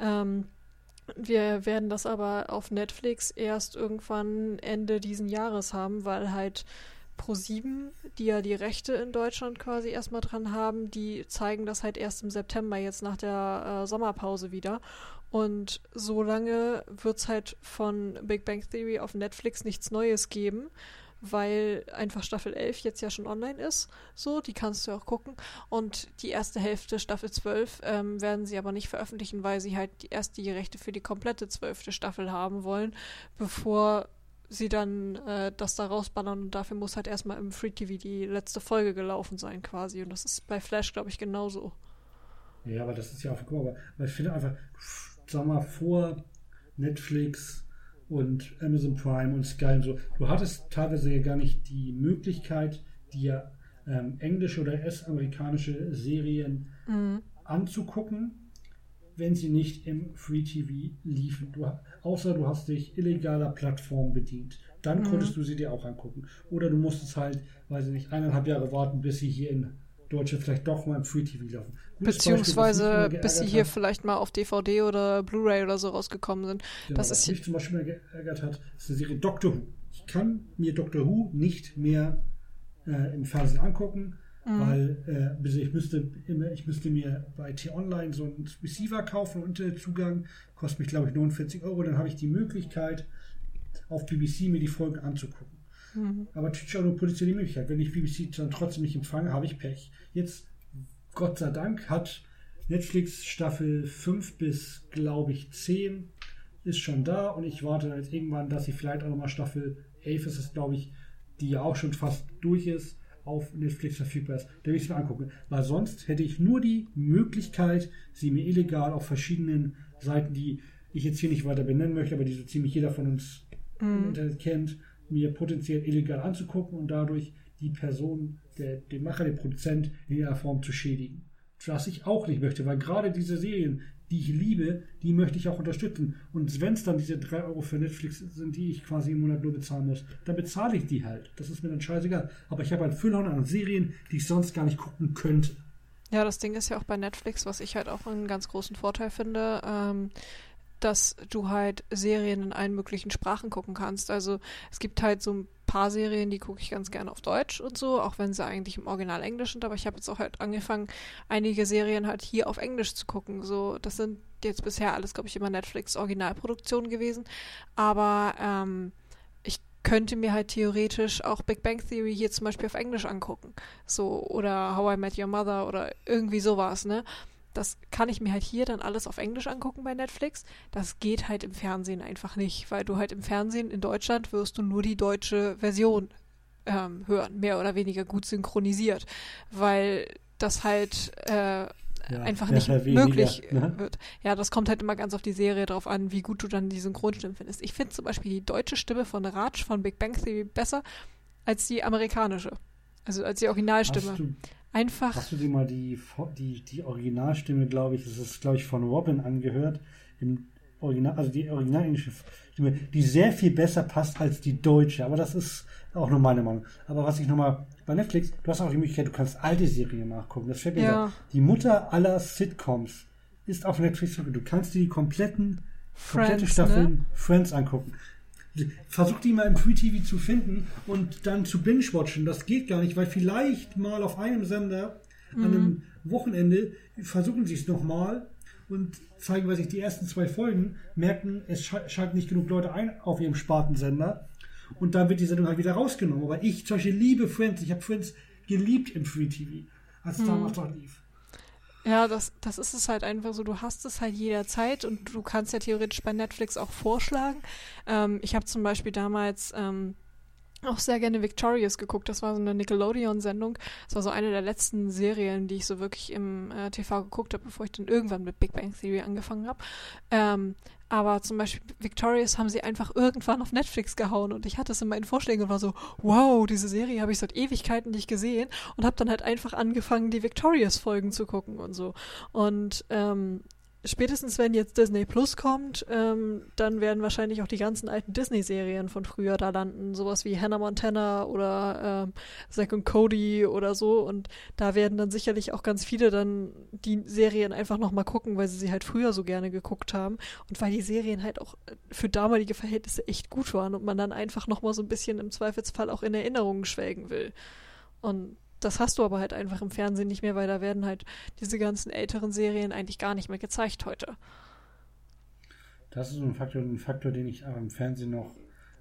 Wir werden das aber auf Netflix erst irgendwann Ende diesen Jahres haben, weil halt Pro7, die ja die Rechte in Deutschland quasi erstmal dran haben, die zeigen das halt erst im September, jetzt nach der Sommerpause wieder. Und so lange wird es halt von Big Bang Theory auf Netflix nichts Neues geben, weil einfach Staffel 11 jetzt ja schon online ist. So, die kannst du auch gucken. Und die erste Hälfte, Staffel 12, werden sie aber nicht veröffentlichen, weil sie halt erst die Rechte für die komplette 12. Staffel haben wollen, bevor sie dann das da rausballern. Und dafür muss halt erstmal im Free TV die letzte Folge gelaufen sein quasi. Und das ist bei Flash, glaube ich, genauso. Ja, aber das ist ja auch cool. Aber ich finde einfach, sag mal, vor Netflix und Amazon Prime und Sky und so. Du hattest teilweise ja gar nicht die Möglichkeit, dir englische oder US-amerikanische Serien anzugucken, wenn sie nicht im Free TV liefen. Außer du hast dich illegaler Plattformen bedient. Dann konntest du sie dir auch angucken. Oder du musstest halt, weiß ich nicht, 1,5 Jahre warten, bis sie hier in Deutschland vielleicht doch mal im Free TV laufen. Beziehungsweise bis sie hier vielleicht mal auf DVD oder Blu-ray oder so rausgekommen sind. Genau, was mich zum Beispiel mal geärgert hat, ist die Serie Doctor Who. Ich kann mir Doctor Who nicht mehr im Fernsehen angucken, weil ich müsste mir bei T-Online so einen Receiver kaufen und Internetzugang, kostet mich glaube ich 49 €, dann habe ich die Möglichkeit auf BBC mir die Folgen anzugucken. Aber natürlich auch nur potenziell die Möglichkeit. Wenn ich BBC dann trotzdem nicht empfange, habe ich Pech. Jetzt, Gott sei Dank, hat Netflix Staffel 5 bis, glaube ich, 10 ist schon da und ich warte jetzt irgendwann, dass sie vielleicht auch nochmal Staffel 11 ist es, glaube ich, die ja auch schon fast durch ist, auf Netflix verfügbar ist. Da will ich es mir angucken. Weil sonst hätte ich nur die Möglichkeit, sie mir illegal auf verschiedenen Seiten, die ich jetzt hier nicht weiter benennen möchte, aber die so ziemlich jeder von uns im Internet kennt, mir potenziell illegal anzugucken und dadurch die Person, den Macher, den Produzent in ihrer Form zu schädigen. Was ich auch nicht möchte, weil gerade diese Serien, die ich liebe, die möchte ich auch unterstützen. Und wenn es dann diese 3 Euro für Netflix sind, die ich quasi im Monat nur bezahlen muss, dann bezahle ich die halt. Das ist mir dann scheißegal. Aber ich habe ein Füllhorn an Serien, die ich sonst gar nicht gucken könnte. Ja, das Ding ist ja auch bei Netflix, was ich halt auch einen ganz großen Vorteil finde, dass du halt Serien in allen möglichen Sprachen gucken kannst. Also es gibt halt so ein paar Serien, die gucke ich ganz gerne auf Deutsch und so, auch wenn sie eigentlich im Original Englisch sind, aber ich habe jetzt auch halt angefangen, einige Serien halt hier auf Englisch zu gucken. So, das sind jetzt bisher alles, glaube ich, immer Netflix-Originalproduktionen gewesen, aber ich könnte mir halt theoretisch auch Big Bang Theory hier zum Beispiel auf Englisch angucken. So, oder How I Met Your Mother oder irgendwie sowas, ne? Das kann ich mir halt hier dann alles auf Englisch angucken bei Netflix. Das geht halt im Fernsehen einfach nicht, weil du halt im Fernsehen in Deutschland wirst du nur die deutsche Version hören, mehr oder weniger gut synchronisiert, weil das halt einfach nicht möglich wird. Ja, das kommt halt immer ganz auf die Serie drauf an, wie gut du dann die Synchronstimmen findest. Ich finde zum Beispiel die deutsche Stimme von Raj von Big Bang Theory besser als die amerikanische, also als die Originalstimme. Hast du dir mal die Originalstimme, glaube ich, das ist, glaube ich, von Robin angehört, im Original, also die original englische Stimme, die sehr viel besser passt als die deutsche, aber das ist auch nur meine Meinung. Aber was ich nochmal, bei Netflix, du hast auch die Möglichkeit, du kannst alte Serien nachgucken, das fällt mir ja. Die Mutter aller Sitcoms ist auf Netflix, du kannst dir die komplette Staffeln Friends angucken. Versuch die mal im Free TV zu finden und dann zu binge-watchen. Das geht gar nicht, weil vielleicht mal auf einem Sender an einem Wochenende versuchen sie es nochmal und zeigen, weiß ich, die ersten 2 Folgen, merken, es schalten nicht genug Leute ein auf ihrem Spartensender und dann wird die Sendung halt wieder rausgenommen. Aber ich zum Beispiel liebe Friends. Ich habe Friends geliebt im Free TV, als es damals noch lief. Ja, das ist es halt einfach so, du hast es halt jederzeit und du kannst ja theoretisch bei Netflix auch vorschlagen. Ich habe zum Beispiel damals auch sehr gerne Victorious geguckt, das war so eine Nickelodeon-Sendung, das war so eine der letzten Serien, die ich so wirklich im TV geguckt habe, bevor ich dann irgendwann mit Big Bang Theory angefangen habe. Aber zum Beispiel Victorious haben sie einfach irgendwann auf Netflix gehauen und ich hatte es in meinen Vorschlägen und war so, wow, diese Serie habe ich seit Ewigkeiten nicht gesehen und habe dann halt einfach angefangen, die Victorious-Folgen zu gucken und so. Und spätestens wenn jetzt Disney Plus kommt, dann werden wahrscheinlich auch die ganzen alten Disney-Serien von früher da landen, sowas wie Hannah Montana oder Zack und Cody oder so und da werden dann sicherlich auch ganz viele dann die Serien einfach nochmal gucken, weil sie halt früher so gerne geguckt haben und weil die Serien halt auch für damalige Verhältnisse echt gut waren und man dann einfach nochmal so ein bisschen im Zweifelsfall auch in Erinnerungen schwelgen will. Und das hast du aber halt einfach im Fernsehen nicht mehr, weil da werden halt diese ganzen älteren Serien eigentlich gar nicht mehr gezeigt heute. Das ist so ein Faktor, den ich aber im Fernsehen noch,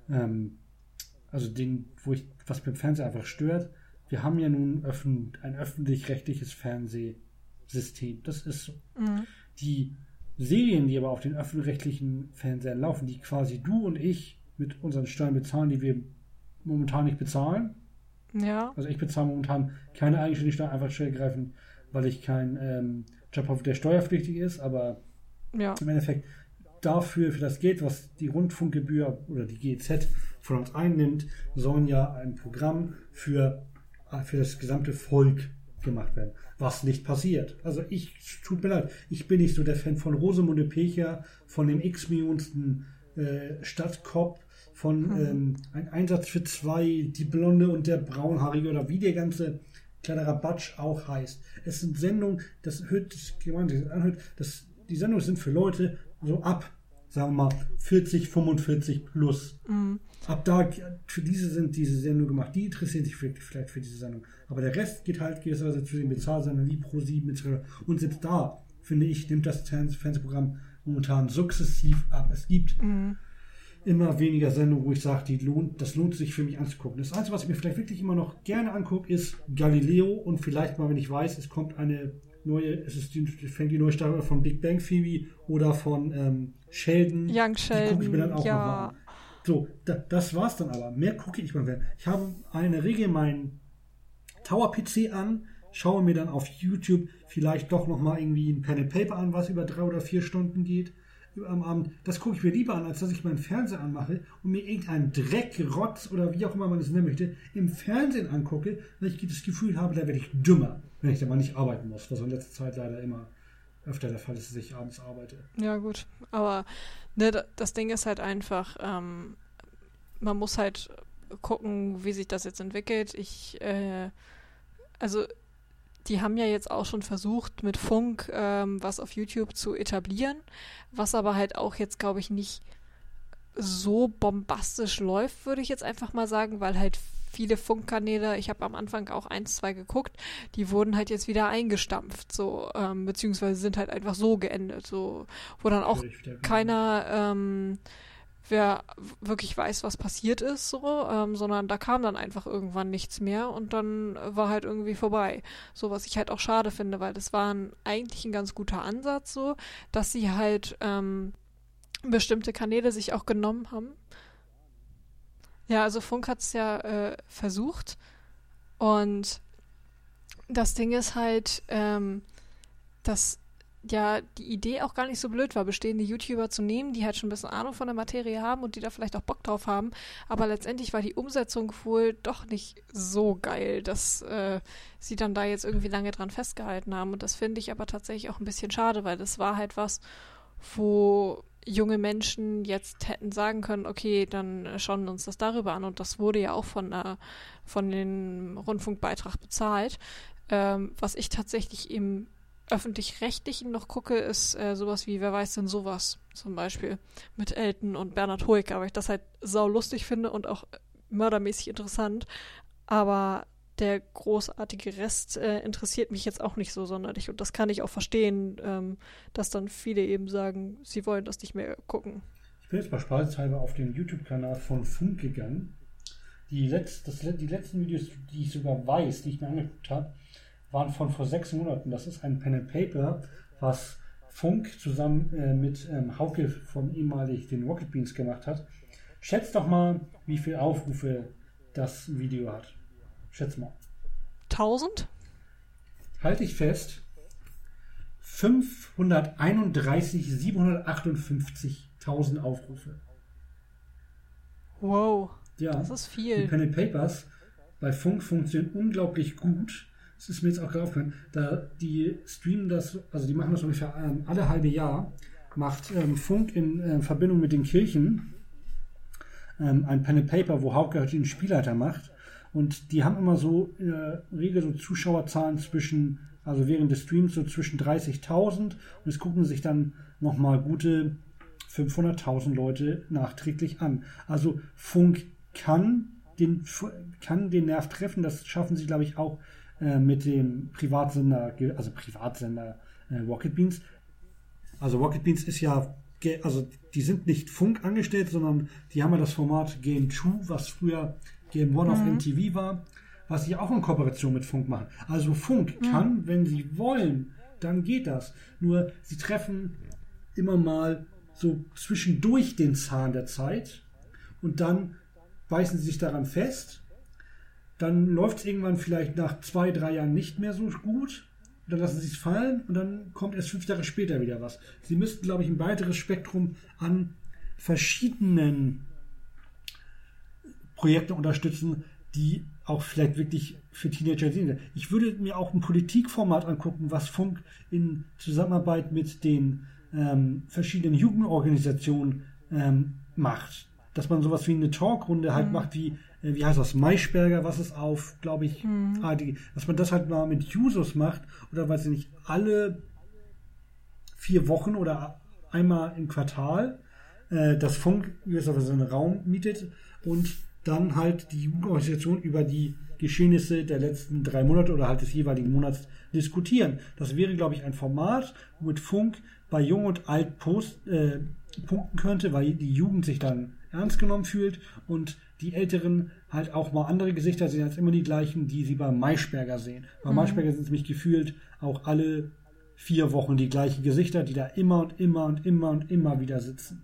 was beim Fernsehen einfach stört. Wir haben ja nun ein öffentlich-rechtliches Fernsehsystem. Das ist so. Die Serien, die aber auf den öffentlich-rechtlichen Fernsehern laufen, die quasi du und ich mit unseren Steuern bezahlen, die wir momentan nicht bezahlen. Ja. Also ich bezahle momentan keine eigenständige Steuer, einfach steuergreifend, weil ich kein Job habe, der steuerpflichtig ist, aber im Endeffekt dafür, für das Geld, was die Rundfunkgebühr oder die GEZ von uns einnimmt, sollen ja ein Programm für das gesamte Volk gemacht werden, was nicht passiert. Also tut mir leid, ich bin nicht so der Fan von Rosamunde Pilcher, von dem x-Millionsten Stadtkopf, von Ein Einsatz für 2, Die Blonde und der Braunhaarige oder wie der ganze kleine Rabatsch auch heißt. Es sind Sendungen, die Sendungen sind für Leute so ab, sagen wir mal, 40, 45 plus. Ab da, für diese sind diese Sendungen gemacht, die interessieren sich vielleicht für diese Sendung. Aber der Rest geht halt gewisserweise zu den Bezahlsendungen wie Pro7 etc. Und selbst da, finde ich, nimmt das Fernsehprogramm momentan sukzessiv ab. Es gibt immer weniger Sendungen, wo ich sage, das lohnt sich für mich anzugucken. Das Einzige, was ich mir vielleicht wirklich immer noch gerne angucke, ist Galileo und vielleicht mal, wenn ich weiß, es kommt fängt die neue Staffel von Big Bang Theory oder von Sheldon. Young Sheldon, die gucke ich mir dann auch noch mal an. So, das war's dann aber. Mehr gucke ich mal. Ich habe eine Regel in meinen Tower-PC an, schaue mir dann auf YouTube vielleicht doch nochmal irgendwie ein Pen and Paper an, was über 3 oder 4 Stunden geht am Abend. Das gucke ich mir lieber an, als dass ich meinen Fernseher anmache und mir irgendeinen Dreck, Rotz oder wie auch immer man es nennen möchte, im Fernsehen angucke, weil ich das Gefühl habe, da werde ich dümmer, wenn ich da mal nicht arbeiten muss, was in letzter Zeit leider immer öfter der Fall ist, dass ich abends arbeite. Ja, gut. Aber ne, das Ding ist halt einfach, man muss halt gucken, wie sich das jetzt entwickelt. Also die haben ja jetzt auch schon versucht, mit Funk was auf YouTube zu etablieren, was aber halt auch jetzt, glaube ich, nicht so bombastisch läuft, würde ich jetzt einfach mal sagen, weil halt viele Funkkanäle, ich habe am Anfang auch 1, 2 geguckt, die wurden halt jetzt wieder eingestampft, so, beziehungsweise sind halt einfach so geendet, so, wo dann auch keiner wer wirklich weiß, was passiert ist, so, sondern da kam dann einfach irgendwann nichts mehr und dann war halt irgendwie vorbei. So, was ich halt auch schade finde, weil das war eigentlich ein ganz guter Ansatz, so, dass sie halt bestimmte Kanäle sich auch genommen haben. Ja, also Funk hat es ja versucht und das Ding ist halt, dass ja die Idee auch gar nicht so blöd war, bestehende YouTuber zu nehmen, die halt schon ein bisschen Ahnung von der Materie haben und die da vielleicht auch Bock drauf haben, aber letztendlich war die Umsetzung wohl doch nicht so geil, dass sie dann da jetzt irgendwie lange dran festgehalten haben und das finde ich aber tatsächlich auch ein bisschen schade, weil das war halt was, wo junge Menschen jetzt hätten sagen können, okay, dann schauen wir uns das darüber an und das wurde ja auch von dem Rundfunkbeitrag bezahlt. Was ich tatsächlich im Öffentlich-Rechtlichen noch gucke, ist sowas wie Wer weiß denn sowas, zum Beispiel mit Elton und Bernhard Hoeker, weil ich das halt saulustig finde und auch mördermäßig interessant, aber der großartige Rest interessiert mich jetzt auch nicht so sonderlich und das kann ich auch verstehen, dass dann viele eben sagen, sie wollen das nicht mehr gucken. Ich bin jetzt mal spaßeshalber auf den YouTube-Kanal von Funk gegangen. Die letzten Videos, die ich sogar weiß, die ich mir angeguckt habe, waren von vor 6 Monaten. Das ist ein Pen and Paper, was Funk zusammen mit Hauke von ehemalig den Rocket Beans gemacht hat. Schätzt doch mal, wie viele Aufrufe das Video hat. Schätz mal. 1000? Halte ich fest. 758.000 Aufrufe. Wow. Ja, das ist viel. Die Pen and Papers bei Funk funktionieren unglaublich gut. Das ist mir jetzt auch aufgefallen, da die streamen das, also die machen das ungefähr alle halbe Jahr, macht Funk in Verbindung mit den Kirchen ein Pen and Paper, wo Hauke halt den Spielleiter macht. Und die haben immer so Regel so Zuschauerzahlen also während des Streams so zwischen 30.000 und es gucken sich dann nochmal gute 500.000 Leute nachträglich an. Also Funk kann den Nerv treffen, das schaffen sie, glaube ich, auch mit dem Privatsender Rocket Beans. Also Rocket Beans ist ja, also die sind nicht Funk angestellt, sondern die haben ja das Format Game 2, was früher Game 1 auf MTV war, was sie auch in Kooperation mit Funk machen. Also Funk kann, wenn sie wollen, dann geht das. Nur sie treffen immer mal so zwischendurch den Zahn der Zeit und dann beißen sie sich daran fest. Dann läuft es irgendwann vielleicht nach 2, 3 Jahren nicht mehr so gut. Dann lassen sie es fallen und dann kommt erst 5 Jahre später wieder was. Sie müssten, glaube ich, ein weiteres Spektrum an verschiedenen Projekten unterstützen, die auch vielleicht wirklich für Teenager sind. Ich würde mir auch ein Politikformat angucken, was Funk in Zusammenarbeit mit den verschiedenen Jugendorganisationen macht. Dass man sowas wie eine Talkrunde halt macht, wie heißt das, Maischberger, was ist auf, glaube ich, ARD, dass man das halt mal mit Jusos macht oder weiß ich nicht, alle 4 Wochen oder einmal im Quartal das Funk gewisserweise einen Raum mietet und dann halt die Jugendorganisation über die Geschehnisse der letzten 3 Monate oder halt des jeweiligen Monats diskutieren. Das wäre, glaube ich, ein Format, womit Funk bei Jung und Alt punkten könnte, weil die Jugend sich dann ernst genommen fühlt und die Älteren halt auch mal andere Gesichter sehen als immer die gleichen, die sie bei Maischberger sehen. Bei Maischberger sind es nämlich gefühlt auch alle 4 Wochen die gleichen Gesichter, die da immer und immer und immer und immer wieder sitzen.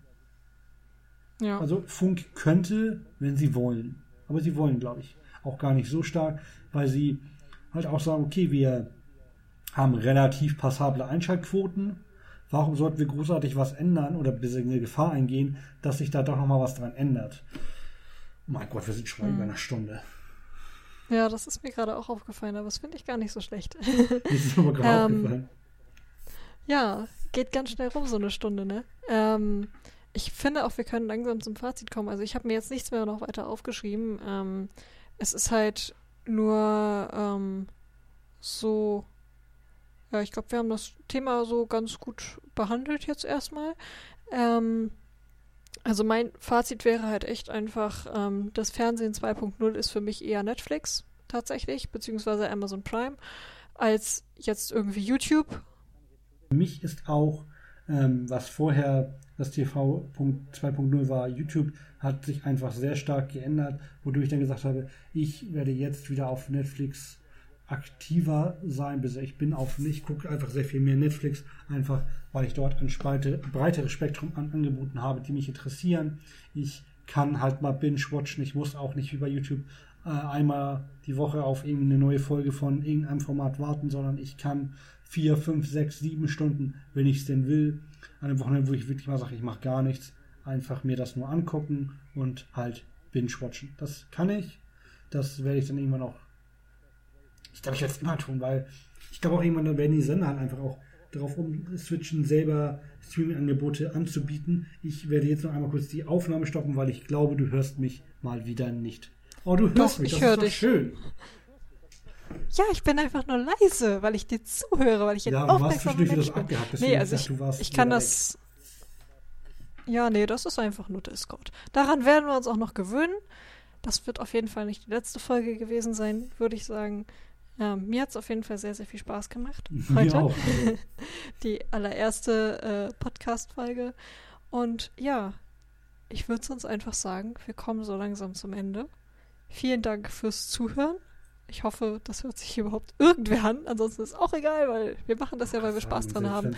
Ja. Also Funk könnte, wenn sie wollen. Aber sie wollen, glaube ich, auch gar nicht so stark, weil sie halt auch sagen, okay, wir haben relativ passable Einschaltquoten. Warum sollten wir großartig was ändern oder eine Gefahr eingehen, dass sich da doch nochmal was dran ändert? Oh mein Gott, wir sind schon über einer Stunde. Ja, das ist mir gerade auch aufgefallen, aber das finde ich gar nicht so schlecht. Das ist mir gerade aufgefallen. Ja, geht ganz schnell rum, so eine Stunde, ne? Ich finde auch, wir können langsam zum Fazit kommen. Also ich habe mir jetzt nichts mehr noch weiter aufgeschrieben. Es ist halt nur so... Ja, ich glaube, wir haben das Thema so ganz gut behandelt jetzt erstmal. Also mein Fazit wäre halt echt einfach, das Fernsehen 2.0 ist für mich eher Netflix tatsächlich, beziehungsweise Amazon Prime, als jetzt irgendwie YouTube. Für mich ist auch, was vorher das TV 2.0 war, YouTube, hat sich einfach sehr stark geändert, wodurch ich dann gesagt habe, ich werde jetzt wieder auf Netflix aktiver sein. Ich gucke einfach sehr viel mehr Netflix, einfach weil ich dort ein breiteres Spektrum an Angeboten habe, die mich interessieren. Ich kann halt mal binge-watchen. Ich muss auch nicht wie bei YouTube einmal die Woche auf irgendeine neue Folge von irgendeinem Format warten, sondern ich kann 4, 5, 6, 7 Stunden, wenn ich es denn will, an einem Wochenende, wo ich wirklich mal sage, ich mache gar nichts, einfach mir das nur angucken und halt binge-watchen. Das kann ich. Das werde ich dann irgendwann auch ich glaube, ich werde es immer tun, weil ich glaube auch irgendwann werden die Sender halt einfach auch darauf umswitchen, selber Streaming-Angebote anzubieten. Ich werde jetzt noch einmal kurz die Aufnahme stoppen, weil ich glaube, du hörst mich mal wieder nicht. Oh, du hörst mich, das ist doch schön. Ja, ich bin einfach nur leise, weil ich dir zuhöre, weil ich ja, aufmerksam bin. Nee, also ich kann das... Ja, nee, das ist einfach nur Discord. Daran werden wir uns auch noch gewöhnen. Das wird auf jeden Fall nicht die letzte Folge gewesen sein, würde ich sagen. Mir hat es auf jeden Fall sehr, sehr viel Spaß gemacht heute. Mir auch. Die allererste Podcast-Folge. Und ja, ich würde sonst einfach sagen, wir kommen so langsam zum Ende. Vielen Dank fürs Zuhören. Ich hoffe, das hört sich überhaupt irgendwer an. Ansonsten ist auch egal, weil wir machen das ja, weil wir Spaß dran haben.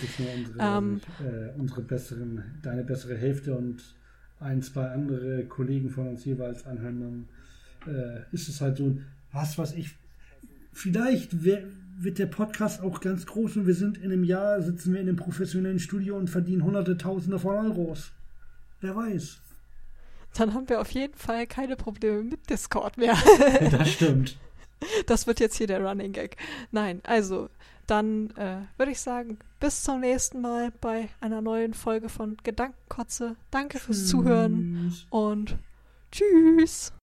Deine bessere Hälfte und 1, 2 andere Kollegen von uns jeweils anhören, dann ist es halt so, was weiß ich, vielleicht wird der Podcast auch ganz groß und wir sind in einem Jahr, sitzen wir in einem professionellen Studio und verdienen Hunderte, Tausende von Euros. Wer weiß. Dann haben wir auf jeden Fall keine Probleme mit Discord mehr. Das stimmt. Das wird jetzt hier der Running Gag. Nein, also, dann würde ich sagen, bis zum nächsten Mal bei einer neuen Folge von Gedankenkotze. Danke fürs Zuhören und tschüss.